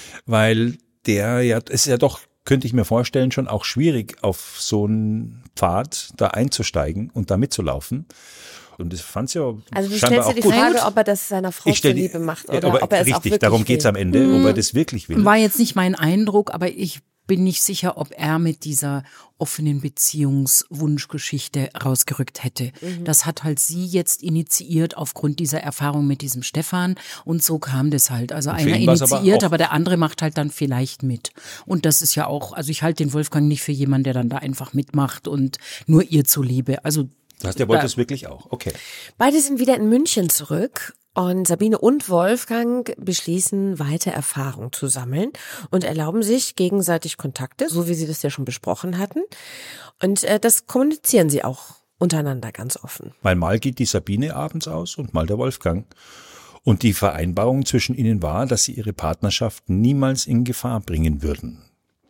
weil der ja, ist ja doch, könnte ich mir vorstellen, schon auch schwierig, auf so einen Pfad da einzusteigen und da mitzulaufen. Und ich fand's ja also du scheinbar stellst dir auch die gut. Frage, ob er das seiner Frau stell, zuliebe macht oder aber ob er es richtig, auch wirklich darum geht's will. am Ende, mhm. ob er das wirklich will. War jetzt nicht mein Eindruck, aber ich bin nicht sicher, ob er mit dieser offenen Beziehungswunschgeschichte rausgerückt hätte. Mhm. Das hat halt sie jetzt initiiert aufgrund dieser Erfahrung mit diesem Stefan und so kam das halt. Also einer initiiert, aber, aber der andere macht halt dann vielleicht mit. Und das ist ja auch, also ich halte den Wolfgang nicht für jemanden, der dann da einfach mitmacht und nur ihr zuliebe. Also das heißt, der wollte es wirklich auch, okay. Beide sind wieder in München zurück. Und Sabine und Wolfgang beschließen, weiter Erfahrung zu sammeln und erlauben sich gegenseitig Kontakte, so wie sie das ja schon besprochen hatten. Und äh, das kommunizieren sie auch untereinander ganz offen. Weil mal geht die Sabine abends aus und mal der Wolfgang. Und die Vereinbarung zwischen ihnen war, dass sie ihre Partnerschaft niemals in Gefahr bringen würden.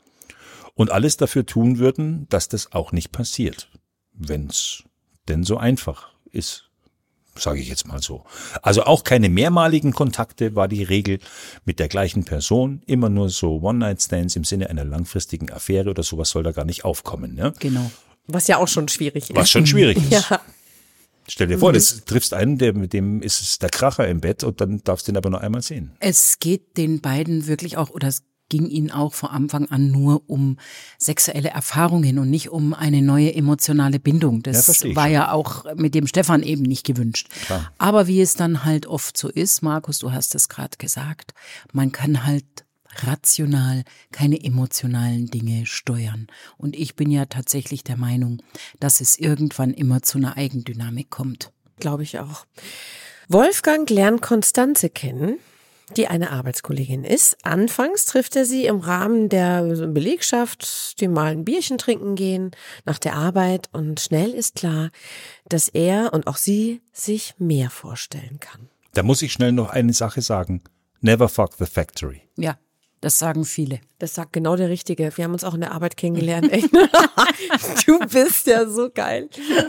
Und alles dafür tun würden, dass das auch nicht passiert. Wenn's denn so einfach ist. Sage ich jetzt mal so. Also auch keine mehrmaligen Kontakte war die Regel mit der gleichen Person. Immer nur so One-Night-Stands im Sinne einer langfristigen Affäre oder sowas soll da gar nicht aufkommen. Ne? Genau. Was ja auch schon schwierig ist. Was schon schwierig ist. Ja. Stell dir vor, das triffst einen, der, mit dem ist es der Kracher im Bett und dann darfst du ihn aber nur einmal sehen. Es geht den beiden wirklich auch, oder es ging ihnen auch von Anfang an nur um sexuelle Erfahrungen und nicht um eine neue emotionale Bindung. Das ja, war ja auch mit dem Stefan eben nicht gewünscht. Klar. Aber wie es dann halt oft so ist, Markus, du hast es gerade gesagt, man kann halt rational keine emotionalen Dinge steuern. Und ich bin ja tatsächlich der Meinung, dass es irgendwann immer zu einer Eigendynamik kommt. Glaube ich auch. Wolfgang lernt Konstanze kennen, die eine Arbeitskollegin ist. Anfangs trifft er sie im Rahmen der Belegschaft, die mal ein Bierchen trinken gehen nach der Arbeit, und schnell ist klar, dass er und auch sie sich mehr vorstellen kann. Da muss ich schnell noch eine Sache sagen. Never fuck the factory. Ja, das sagen viele. Das sagt genau der Richtige. Wir haben uns auch in der Arbeit kennengelernt. Echt. Du bist ja so geil.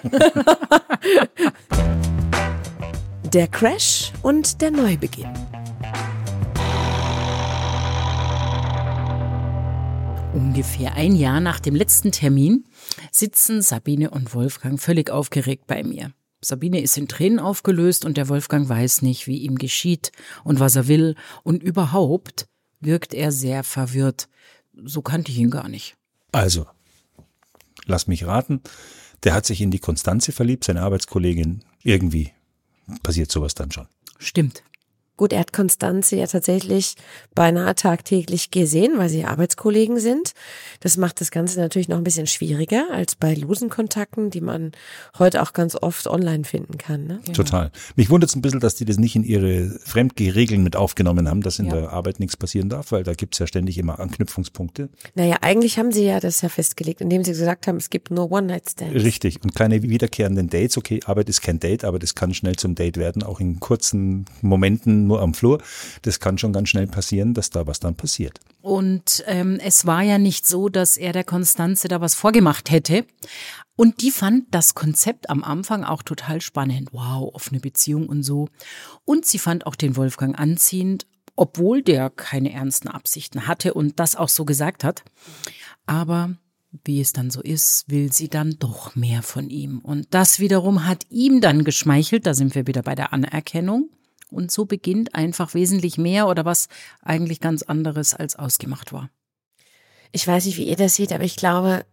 Der Crash und der Neubeginn. Ungefähr ein Jahr nach dem letzten Termin sitzen Sabine und Wolfgang völlig aufgeregt bei mir. Sabine ist in Tränen aufgelöst und der Wolfgang weiß nicht, wie ihm geschieht und was er will. Und überhaupt wirkt er sehr verwirrt. So kannte ich ihn gar nicht. Also, lass mich raten, der hat sich in die Konstanze verliebt, seine Arbeitskollegin. Irgendwie passiert sowas dann schon. Stimmt. Gut, er hat Konstanze ja tatsächlich beinahe tagtäglich gesehen, weil sie Arbeitskollegen sind. Das macht das Ganze natürlich noch ein bisschen schwieriger als bei losen Kontakten, die man heute auch ganz oft online finden kann. Ne? Genau. Total. Mich wundert es ein bisschen, dass die das nicht in ihre Fremdgeregeln mit aufgenommen haben, dass in ja. der Arbeit nichts passieren darf, weil da gibt es ja ständig immer Anknüpfungspunkte. Naja, eigentlich haben sie ja das ja festgelegt, indem sie gesagt haben, es gibt nur One-Night-Stands. Richtig. Und keine wiederkehrenden Dates. Okay, Arbeit ist kein Date, aber das kann schnell zum Date werden, auch in kurzen Momenten nur am Flur. Das kann schon ganz schnell passieren, dass da was dann passiert. Und ähm, es war ja nicht so, dass er der Konstanze da was vorgemacht hätte. Und die fand das Konzept am Anfang auch total spannend. Wow, offene Beziehung und so. Und sie fand auch den Wolfgang anziehend, obwohl der keine ernsten Absichten hatte und das auch so gesagt hat. Aber wie es dann so ist, will sie dann doch mehr von ihm. Und das wiederum hat ihm dann geschmeichelt. Da sind wir wieder bei der Anerkennung. Und so beginnt einfach wesentlich mehr oder was eigentlich ganz anderes als ausgemacht war. Ich weiß nicht, wie ihr das seht, aber ich glaube,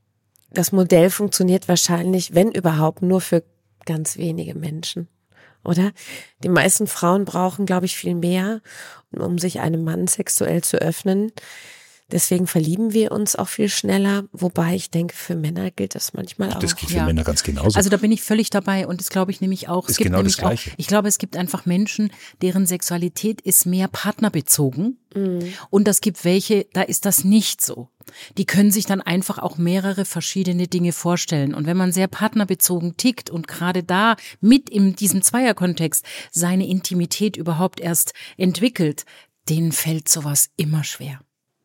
das Modell funktioniert wahrscheinlich, wenn überhaupt, nur für ganz wenige Menschen, oder? Die meisten Frauen brauchen, glaube ich, viel mehr, um sich einem Mann sexuell zu öffnen. Deswegen verlieben wir uns auch viel schneller, wobei ich denke, für Männer gilt das manchmal auch. Das gilt für ja. Männer ganz genauso. Also da bin ich völlig dabei und das glaube ich nämlich auch. Es ist gibt genau nämlich das Gleiche. Auch, ich glaube, es gibt einfach Menschen, deren Sexualität ist mehr partnerbezogen mhm. und es gibt welche, da ist das nicht so. Die können sich dann einfach auch mehrere verschiedene Dinge vorstellen. Und wenn man sehr partnerbezogen tickt und gerade da mit in diesem Zweierkontext seine Intimität überhaupt erst entwickelt, denen fällt sowas immer schwer.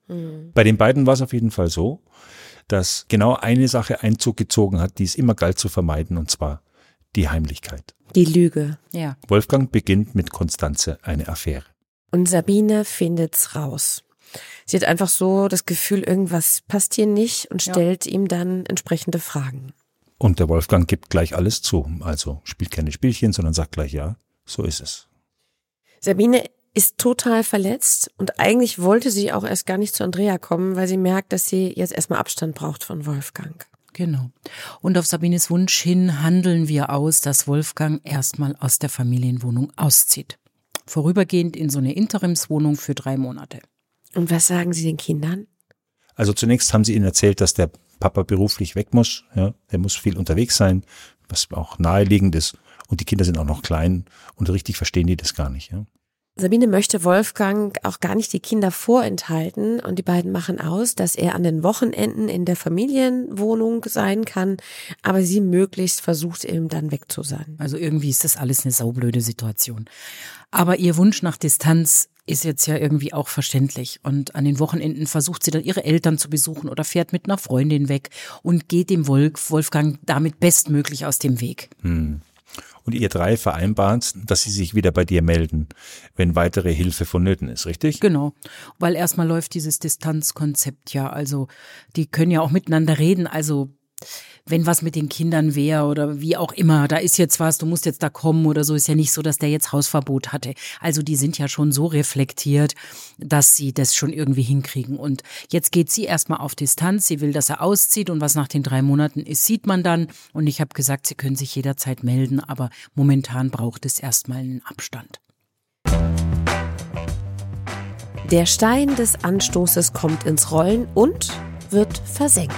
Bei den beiden war es auf jeden Fall so, dass genau eine Sache Einzug gezogen hat, die es immer galt zu vermeiden, und zwar die Heimlichkeit. Die Lüge. Ja. Wolfgang beginnt mit Konstanze eine Affäre. Und Sabine findet's raus. Sie hat einfach so das Gefühl, irgendwas passt hier nicht und stellt ja. ihm dann entsprechende Fragen. Und der Wolfgang gibt gleich alles zu. Also spielt keine Spielchen, sondern sagt gleich, ja, so ist es. Sabine ist total verletzt und eigentlich wollte sie auch erst gar nicht zu Andrea kommen, weil sie merkt, dass sie jetzt erstmal Abstand braucht von Wolfgang. Genau. Und auf Sabines Wunsch hin handeln wir aus, dass Wolfgang erstmal aus der Familienwohnung auszieht. Vorübergehend in so eine Interimswohnung für drei Monate. Und was sagen Sie den Kindern? Also zunächst haben sie ihnen erzählt, dass der Papa beruflich weg muss. Ja, er muss viel unterwegs sein, was auch naheliegend ist. Und die Kinder sind auch noch klein und richtig verstehen die das gar nicht. Ja. Sabine möchte Wolfgang auch gar nicht die Kinder vorenthalten und die beiden machen aus, dass er an den Wochenenden in der Familienwohnung sein kann, aber sie möglichst versucht, eben dann weg zu sein. Also irgendwie ist das alles eine saublöde Situation. Aber ihr Wunsch nach Distanz ist jetzt ja irgendwie auch verständlich. Und an den Wochenenden versucht sie dann ihre Eltern zu besuchen oder fährt mit einer Freundin weg und geht dem Wolf, Wolfgang damit bestmöglich aus dem Weg. Hm. Und ihr drei vereinbart, dass sie sich wieder bei dir melden, wenn weitere Hilfe vonnöten ist, richtig? Genau, weil erstmal läuft dieses Distanzkonzept ja, also die können ja auch miteinander reden, also wenn was mit den Kindern wäre oder wie auch immer, da ist jetzt was, du musst jetzt da kommen oder so, ist ja nicht so, dass der jetzt Hausverbot hatte. Also die sind ja schon so reflektiert, dass sie das schon irgendwie hinkriegen. Und jetzt geht sie erstmal auf Distanz, sie will, dass er auszieht und was nach den drei Monaten ist, sieht man dann. Und ich habe gesagt, sie können sich jederzeit melden, aber momentan braucht es erstmal einen Abstand. Der Stein des Anstoßes kommt ins Rollen und wird versenkt.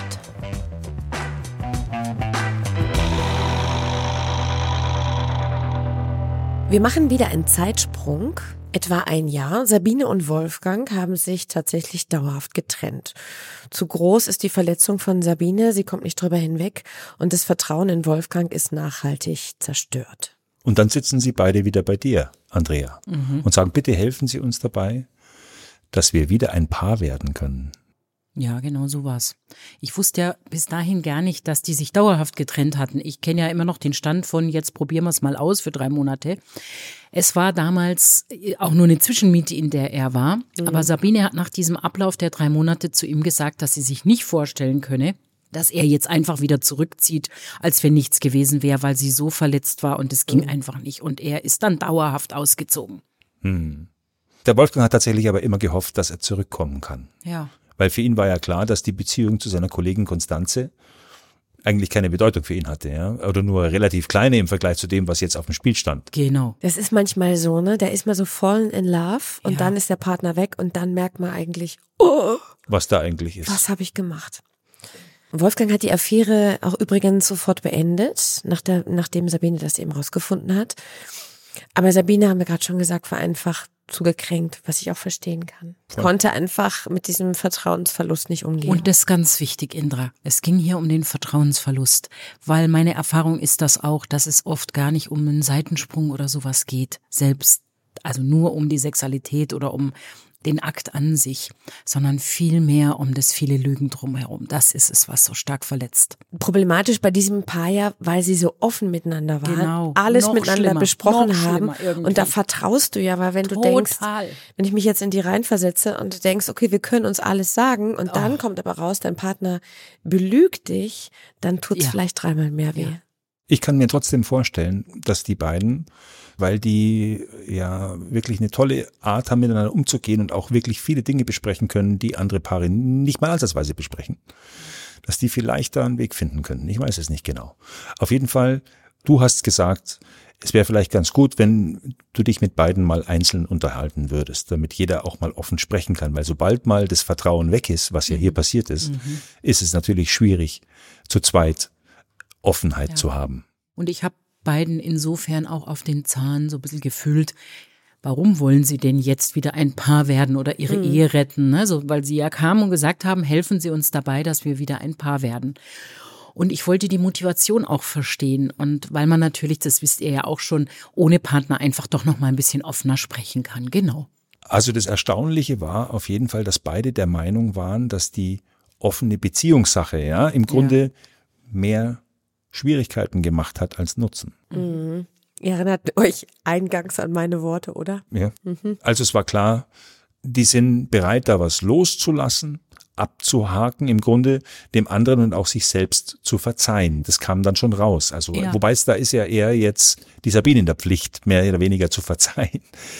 Wir machen wieder einen Zeitsprung, etwa ein Jahr. Sabine und Wolfgang haben sich tatsächlich dauerhaft getrennt. Zu groß ist die Verletzung von Sabine, sie kommt nicht drüber hinweg und das Vertrauen in Wolfgang ist nachhaltig zerstört. Und dann sitzen sie beide wieder bei dir, Andrea, mhm. und sagen, bitte helfen Sie uns dabei, dass wir wieder ein Paar werden können. Ja, genau so war's. Ich wusste ja bis dahin gar nicht, dass die sich dauerhaft getrennt hatten. Ich kenne ja immer noch den Stand von, jetzt probieren wir es mal aus für drei Monate. Es war damals auch nur eine Zwischenmiete, in der er war. Mhm. Aber Sabine hat nach diesem Ablauf der drei Monate zu ihm gesagt, dass sie sich nicht vorstellen könne, dass er jetzt einfach wieder zurückzieht, als wenn nichts gewesen wäre, weil sie so verletzt war und es ging mhm. einfach nicht. Und er ist dann dauerhaft ausgezogen. Hm. Der Wolfgang hat tatsächlich aber immer gehofft, dass er zurückkommen kann. Ja. Weil für ihn war ja klar, dass die Beziehung zu seiner Kollegin Konstanze eigentlich keine Bedeutung für ihn hatte, ja, oder nur relativ kleine im Vergleich zu dem, was jetzt auf dem Spiel stand. Genau. Das ist manchmal so, ne? Da ist man so voll in love und Ja. dann ist der Partner weg und dann merkt man eigentlich, oh, Was da eigentlich ist. was habe ich gemacht? Wolfgang hat die Affäre auch übrigens sofort beendet, nach der, nachdem Sabine das eben rausgefunden hat. Aber Sabine, haben wir gerade schon gesagt, war einfach zugekränkt, was ich auch verstehen kann. Voll. Konnte einfach mit diesem Vertrauensverlust nicht umgehen. Und das ist ganz wichtig, Indra. Es ging hier um den Vertrauensverlust, weil meine Erfahrung ist das auch, dass es oft gar nicht um einen Seitensprung oder sowas geht, selbst, also nur um die Sexualität oder um den Akt an sich, sondern viel mehr um das viele Lügen drumherum. Das ist es, was so stark verletzt. Problematisch bei diesem Paar ja, weil sie so offen miteinander waren, Genau. alles Noch miteinander schlimmer. besprochen Noch haben schlimmer irgendwie. und da vertraust du ja, weil wenn du Total. denkst, wenn ich mich jetzt in die reinversetze und du denkst, okay, wir können uns alles sagen und dann Oh. kommt aber raus, dein Partner belügt dich, dann tut's Ja. vielleicht dreimal mehr weh. Ja. Ich kann mir trotzdem vorstellen, dass die beiden, weil die ja wirklich eine tolle Art haben, miteinander umzugehen und auch wirklich viele Dinge besprechen können, die andere Paare nicht mal ansatzweise besprechen, dass die vielleicht da einen Weg finden können. Ich weiß es nicht genau. Auf jeden Fall, du hast gesagt, es wäre vielleicht ganz gut, wenn du dich mit beiden mal einzeln unterhalten würdest, damit jeder auch mal offen sprechen kann, weil sobald mal das Vertrauen weg ist, was ja hier passiert ist, Mhm. ist es natürlich schwierig, zu zweit Offenheit Ja. zu haben. Und ich habe beiden insofern auch auf den Zahn so ein bisschen gefühlt, warum wollen sie denn jetzt wieder ein Paar werden oder ihre Mhm. Ehe retten? Ne? So, weil sie ja kamen und gesagt haben, helfen Sie uns dabei, dass wir wieder ein Paar werden. Und ich wollte die Motivation auch verstehen. Und weil man natürlich, das wisst ihr ja auch schon, ohne Partner einfach doch noch mal ein bisschen offener sprechen kann. Genau. Also das Erstaunliche war auf jeden Fall, dass beide der Meinung waren, dass die offene Beziehungssache ja im Grunde mehr Schwierigkeiten gemacht hat als Nutzen. Mhm. Ihr erinnert euch eingangs an meine Worte, oder? Ja. Also es war klar, die sind bereit, da was loszulassen, abzuhaken, im Grunde dem anderen und auch sich selbst zu verzeihen. Das kam dann schon raus. Also Ja. wobei es da ist ja eher jetzt die Sabine in der Pflicht, mehr oder weniger zu verzeihen.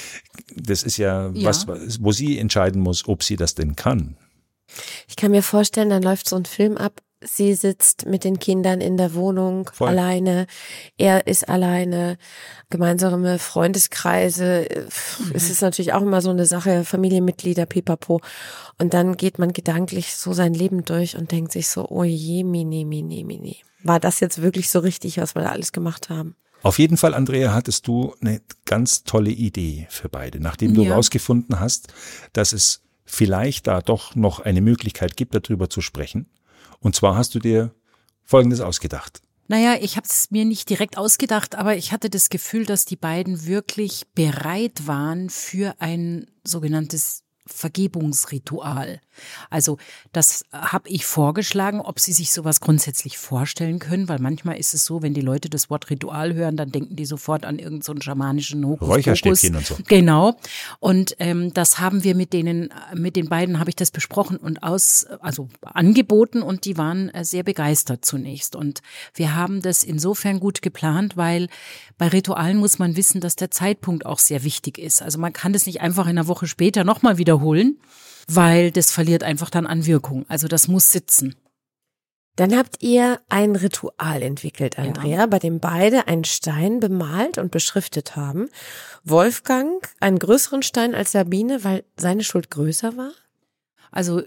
Das ist ja, Ja. was, wo sie entscheiden muss, ob sie das denn kann. Ich kann mir vorstellen, dann läuft so ein Film ab. Sie sitzt mit den Kindern in der Wohnung Voll. alleine. Er ist alleine. Gemeinsame Freundeskreise. Mhm. Es ist natürlich auch immer so eine Sache, Familienmitglieder, pipapo. Und dann geht man gedanklich so sein Leben durch und denkt sich so, oh je, mini, mini, mini. War das jetzt wirklich so richtig, was wir da alles gemacht haben? Auf jeden Fall, Andrea, hattest du eine ganz tolle Idee für beide, nachdem du Ja. rausgefunden hast, dass es vielleicht da doch noch eine Möglichkeit gibt, darüber zu sprechen. Und zwar hast du dir Folgendes ausgedacht. Naja, ich habe es mir nicht direkt ausgedacht, aber ich hatte das Gefühl, dass die beiden wirklich bereit waren für ein sogenanntes Vergebungsritual. Also das habe ich vorgeschlagen, ob sie sich sowas grundsätzlich vorstellen können, weil manchmal ist es so, wenn die Leute das Wort Ritual hören, dann denken die sofort an irgendeinen so einen schamanischen Hokuspokus. Räucherstäbchen und so. Genau. Und ähm, das haben wir mit denen, mit den beiden habe ich das besprochen und aus, also angeboten und die waren äh, sehr begeistert zunächst. Und wir haben das insofern gut geplant, weil bei Ritualen muss man wissen, dass der Zeitpunkt auch sehr wichtig ist. Also man kann das nicht einfach in einer Woche später nochmal wiederholen, weil das verliert einfach dann an Wirkung. Also das muss sitzen. Dann habt ihr ein Ritual entwickelt, Andrea, Ja. bei dem beide einen Stein bemalt und beschriftet haben. Wolfgang einen größeren Stein als Sabine, weil seine Schuld größer war? Also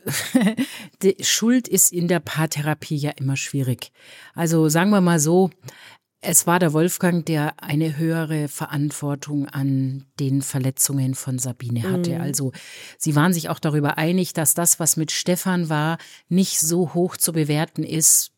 die Schuld ist in der Paartherapie ja immer schwierig. Also sagen wir mal so, Es war der Wolfgang, der eine höhere Verantwortung an den Verletzungen von Sabine hatte. Mhm. Also sie waren sich auch darüber einig, dass das, was mit Stefan war, nicht so hoch zu bewerten ist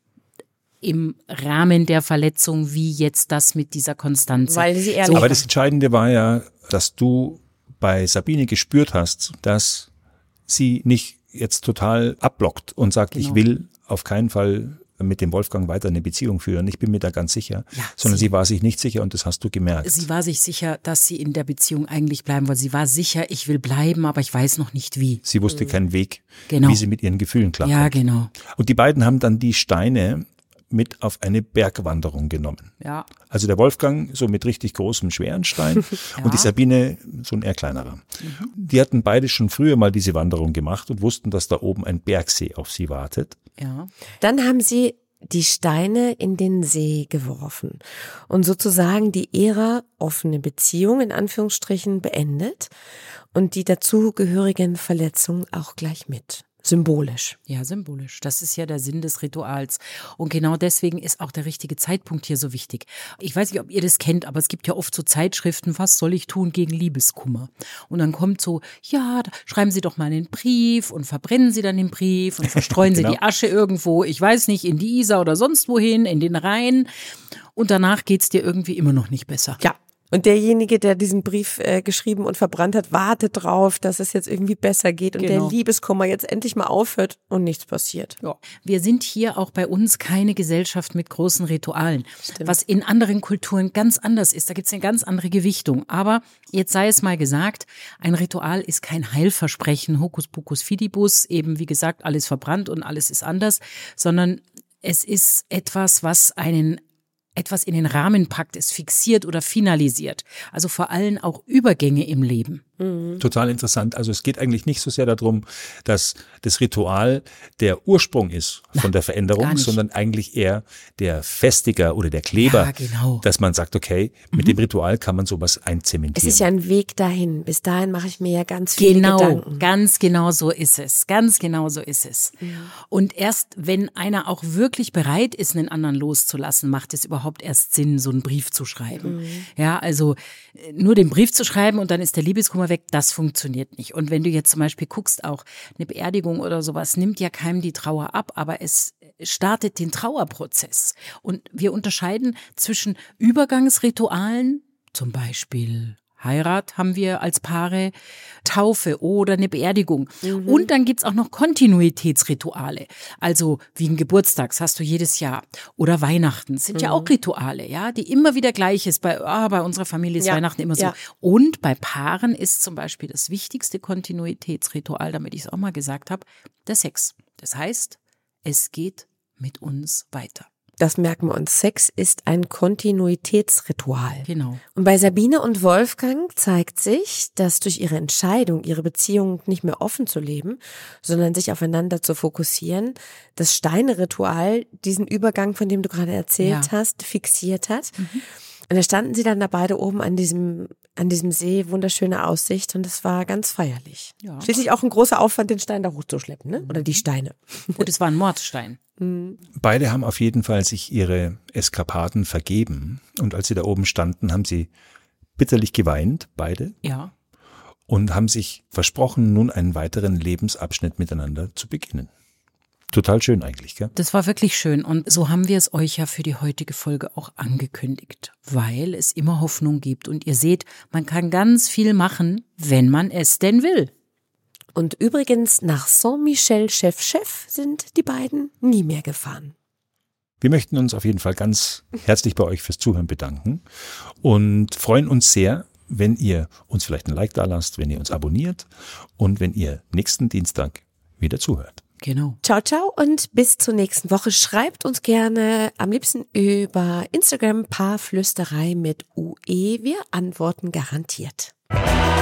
im Rahmen der Verletzung, wie jetzt das mit dieser Konstanze. Weil sie ehrlich Aber das Entscheidende war ja, dass du bei Sabine gespürt hast, dass sie nicht jetzt total abblockt und sagt, genau. ich will auf keinen Fall mit dem Wolfgang weiter eine Beziehung führen. Ich bin mir da ganz sicher. Ja, sondern sie, sie war sich nicht sicher und das hast du gemerkt. Sie war sich sicher, dass sie in der Beziehung eigentlich bleiben wollte. Sie war sicher, ich will bleiben, aber ich weiß noch nicht wie. Sie wusste mhm. keinen Weg, genau. wie sie mit ihren Gefühlen klarkommt. Ja, genau. Und die beiden haben dann die Steine mit auf eine Bergwanderung genommen. Ja. Also der Wolfgang so mit richtig großem, schweren Stein ja. und die Sabine so ein eher kleinerer. Mhm. Die hatten beide schon früher mal diese Wanderung gemacht und wussten, dass da oben ein Bergsee auf sie wartet. Ja. Dann haben sie die Steine in den See geworfen und sozusagen die Ära offene Beziehung in Anführungsstrichen beendet und die dazugehörigen Verletzungen auch gleich mit. Symbolisch. Ja, symbolisch. Das ist ja der Sinn des Rituals. Und genau deswegen ist auch der richtige Zeitpunkt hier so wichtig. Ich weiß nicht, ob ihr das kennt, aber es gibt ja oft so Zeitschriften, was soll ich tun gegen Liebeskummer? Und dann kommt so, ja, schreiben Sie doch mal einen Brief und verbrennen Sie dann den Brief und verstreuen genau. Sie die Asche irgendwo, ich weiß nicht, in die Isar oder sonst wohin, in den Rhein. Und danach geht's dir irgendwie immer noch nicht besser. Ja. Und derjenige, der diesen Brief äh, geschrieben und verbrannt hat, wartet drauf, dass es jetzt irgendwie besser geht und genau. der Liebeskummer jetzt endlich mal aufhört und nichts passiert. Ja. Wir sind hier auch bei uns keine Gesellschaft mit großen Ritualen, Stimmt. was in anderen Kulturen ganz anders ist. Da gibt es eine ganz andere Gewichtung. Aber jetzt sei es mal gesagt, ein Ritual ist kein Heilversprechen, Hokuspokus Fidibus, eben wie gesagt, alles verbrannt und alles ist anders, sondern es ist etwas, was einen etwas in den Rahmen packt, es fixiert oder finalisiert. Also vor allem auch Übergänge im Leben. Mhm. Total interessant. Also es geht eigentlich nicht so sehr darum, dass das Ritual der Ursprung ist von Na, der Veränderung, sondern eigentlich eher der Festiger oder der Kleber, ja, genau. dass man sagt, okay, mit mhm. dem Ritual kann man sowas einzementieren. Es ist ja ein Weg dahin. Bis dahin mache ich mir ja ganz viele genau, Gedanken. Genau, ganz genau so ist es. Ganz genau so ist es. Mhm. Und erst wenn einer auch wirklich bereit ist, einen anderen loszulassen, macht es überhaupt erst Sinn, so einen Brief zu schreiben. Mhm. Ja, also nur den Brief zu schreiben und dann ist der Liebeskummer weg, das funktioniert nicht. Und wenn du jetzt zum Beispiel guckst, auch eine Beerdigung oder sowas, nimmt ja keinem die Trauer ab, aber es startet den Trauerprozess. Und wir unterscheiden zwischen Übergangsritualen, zum Beispiel Heirat haben wir als Paare, Taufe oder eine Beerdigung. Mhm. Und dann gibt's auch noch Kontinuitätsrituale. Also wie ein Geburtstag, das hast du jedes Jahr. Oder Weihnachten, das sind mhm. ja auch Rituale, ja, die immer wieder gleich ist. Bei, ah, bei unserer Familie ist ja. Weihnachten immer so. Ja. Und bei Paaren ist zum Beispiel das wichtigste Kontinuitätsritual, damit ich es auch mal gesagt habe, der Sex. Das heißt, es geht mit uns weiter. Das merken wir uns. Sex ist ein Kontinuitätsritual. Genau. Und bei Sabine und Wolfgang zeigt sich, dass durch ihre Entscheidung, ihre Beziehung nicht mehr offen zu leben, sondern sich aufeinander zu fokussieren, das Steineritual diesen Übergang, von dem du gerade erzählt ja. hast, fixiert hat. Mhm. Und da standen sie dann da beide oben an diesem, an diesem See, wunderschöne Aussicht und es war ganz feierlich. Ja. Schließlich auch ein großer Aufwand, den Stein da hochzuschleppen, ne? Oder die Steine. Und es war ein Mordstein. Beide haben auf jeden Fall sich ihre Eskapaden vergeben und als sie da oben standen, haben sie bitterlich geweint, beide. Ja. Und haben sich versprochen, nun einen weiteren Lebensabschnitt miteinander zu beginnen. Total schön eigentlich, gell? Das war wirklich schön und so haben wir es euch ja für die heutige Folge auch angekündigt, weil es immer Hoffnung gibt und ihr seht, man kann ganz viel machen, wenn man es denn will. Und übrigens nach Saint-Michel-Chef-Chef sind die beiden nie mehr gefahren. Wir möchten uns auf jeden Fall ganz herzlich bei euch fürs Zuhören bedanken und freuen uns sehr, wenn ihr uns vielleicht ein Like da lasst, wenn ihr uns abonniert und wenn ihr nächsten Dienstag wieder zuhört. Genau. Ciao, ciao und bis zur nächsten Woche. Schreibt uns gerne am liebsten über Instagram Paarflüsterei mit U E. Wir antworten garantiert.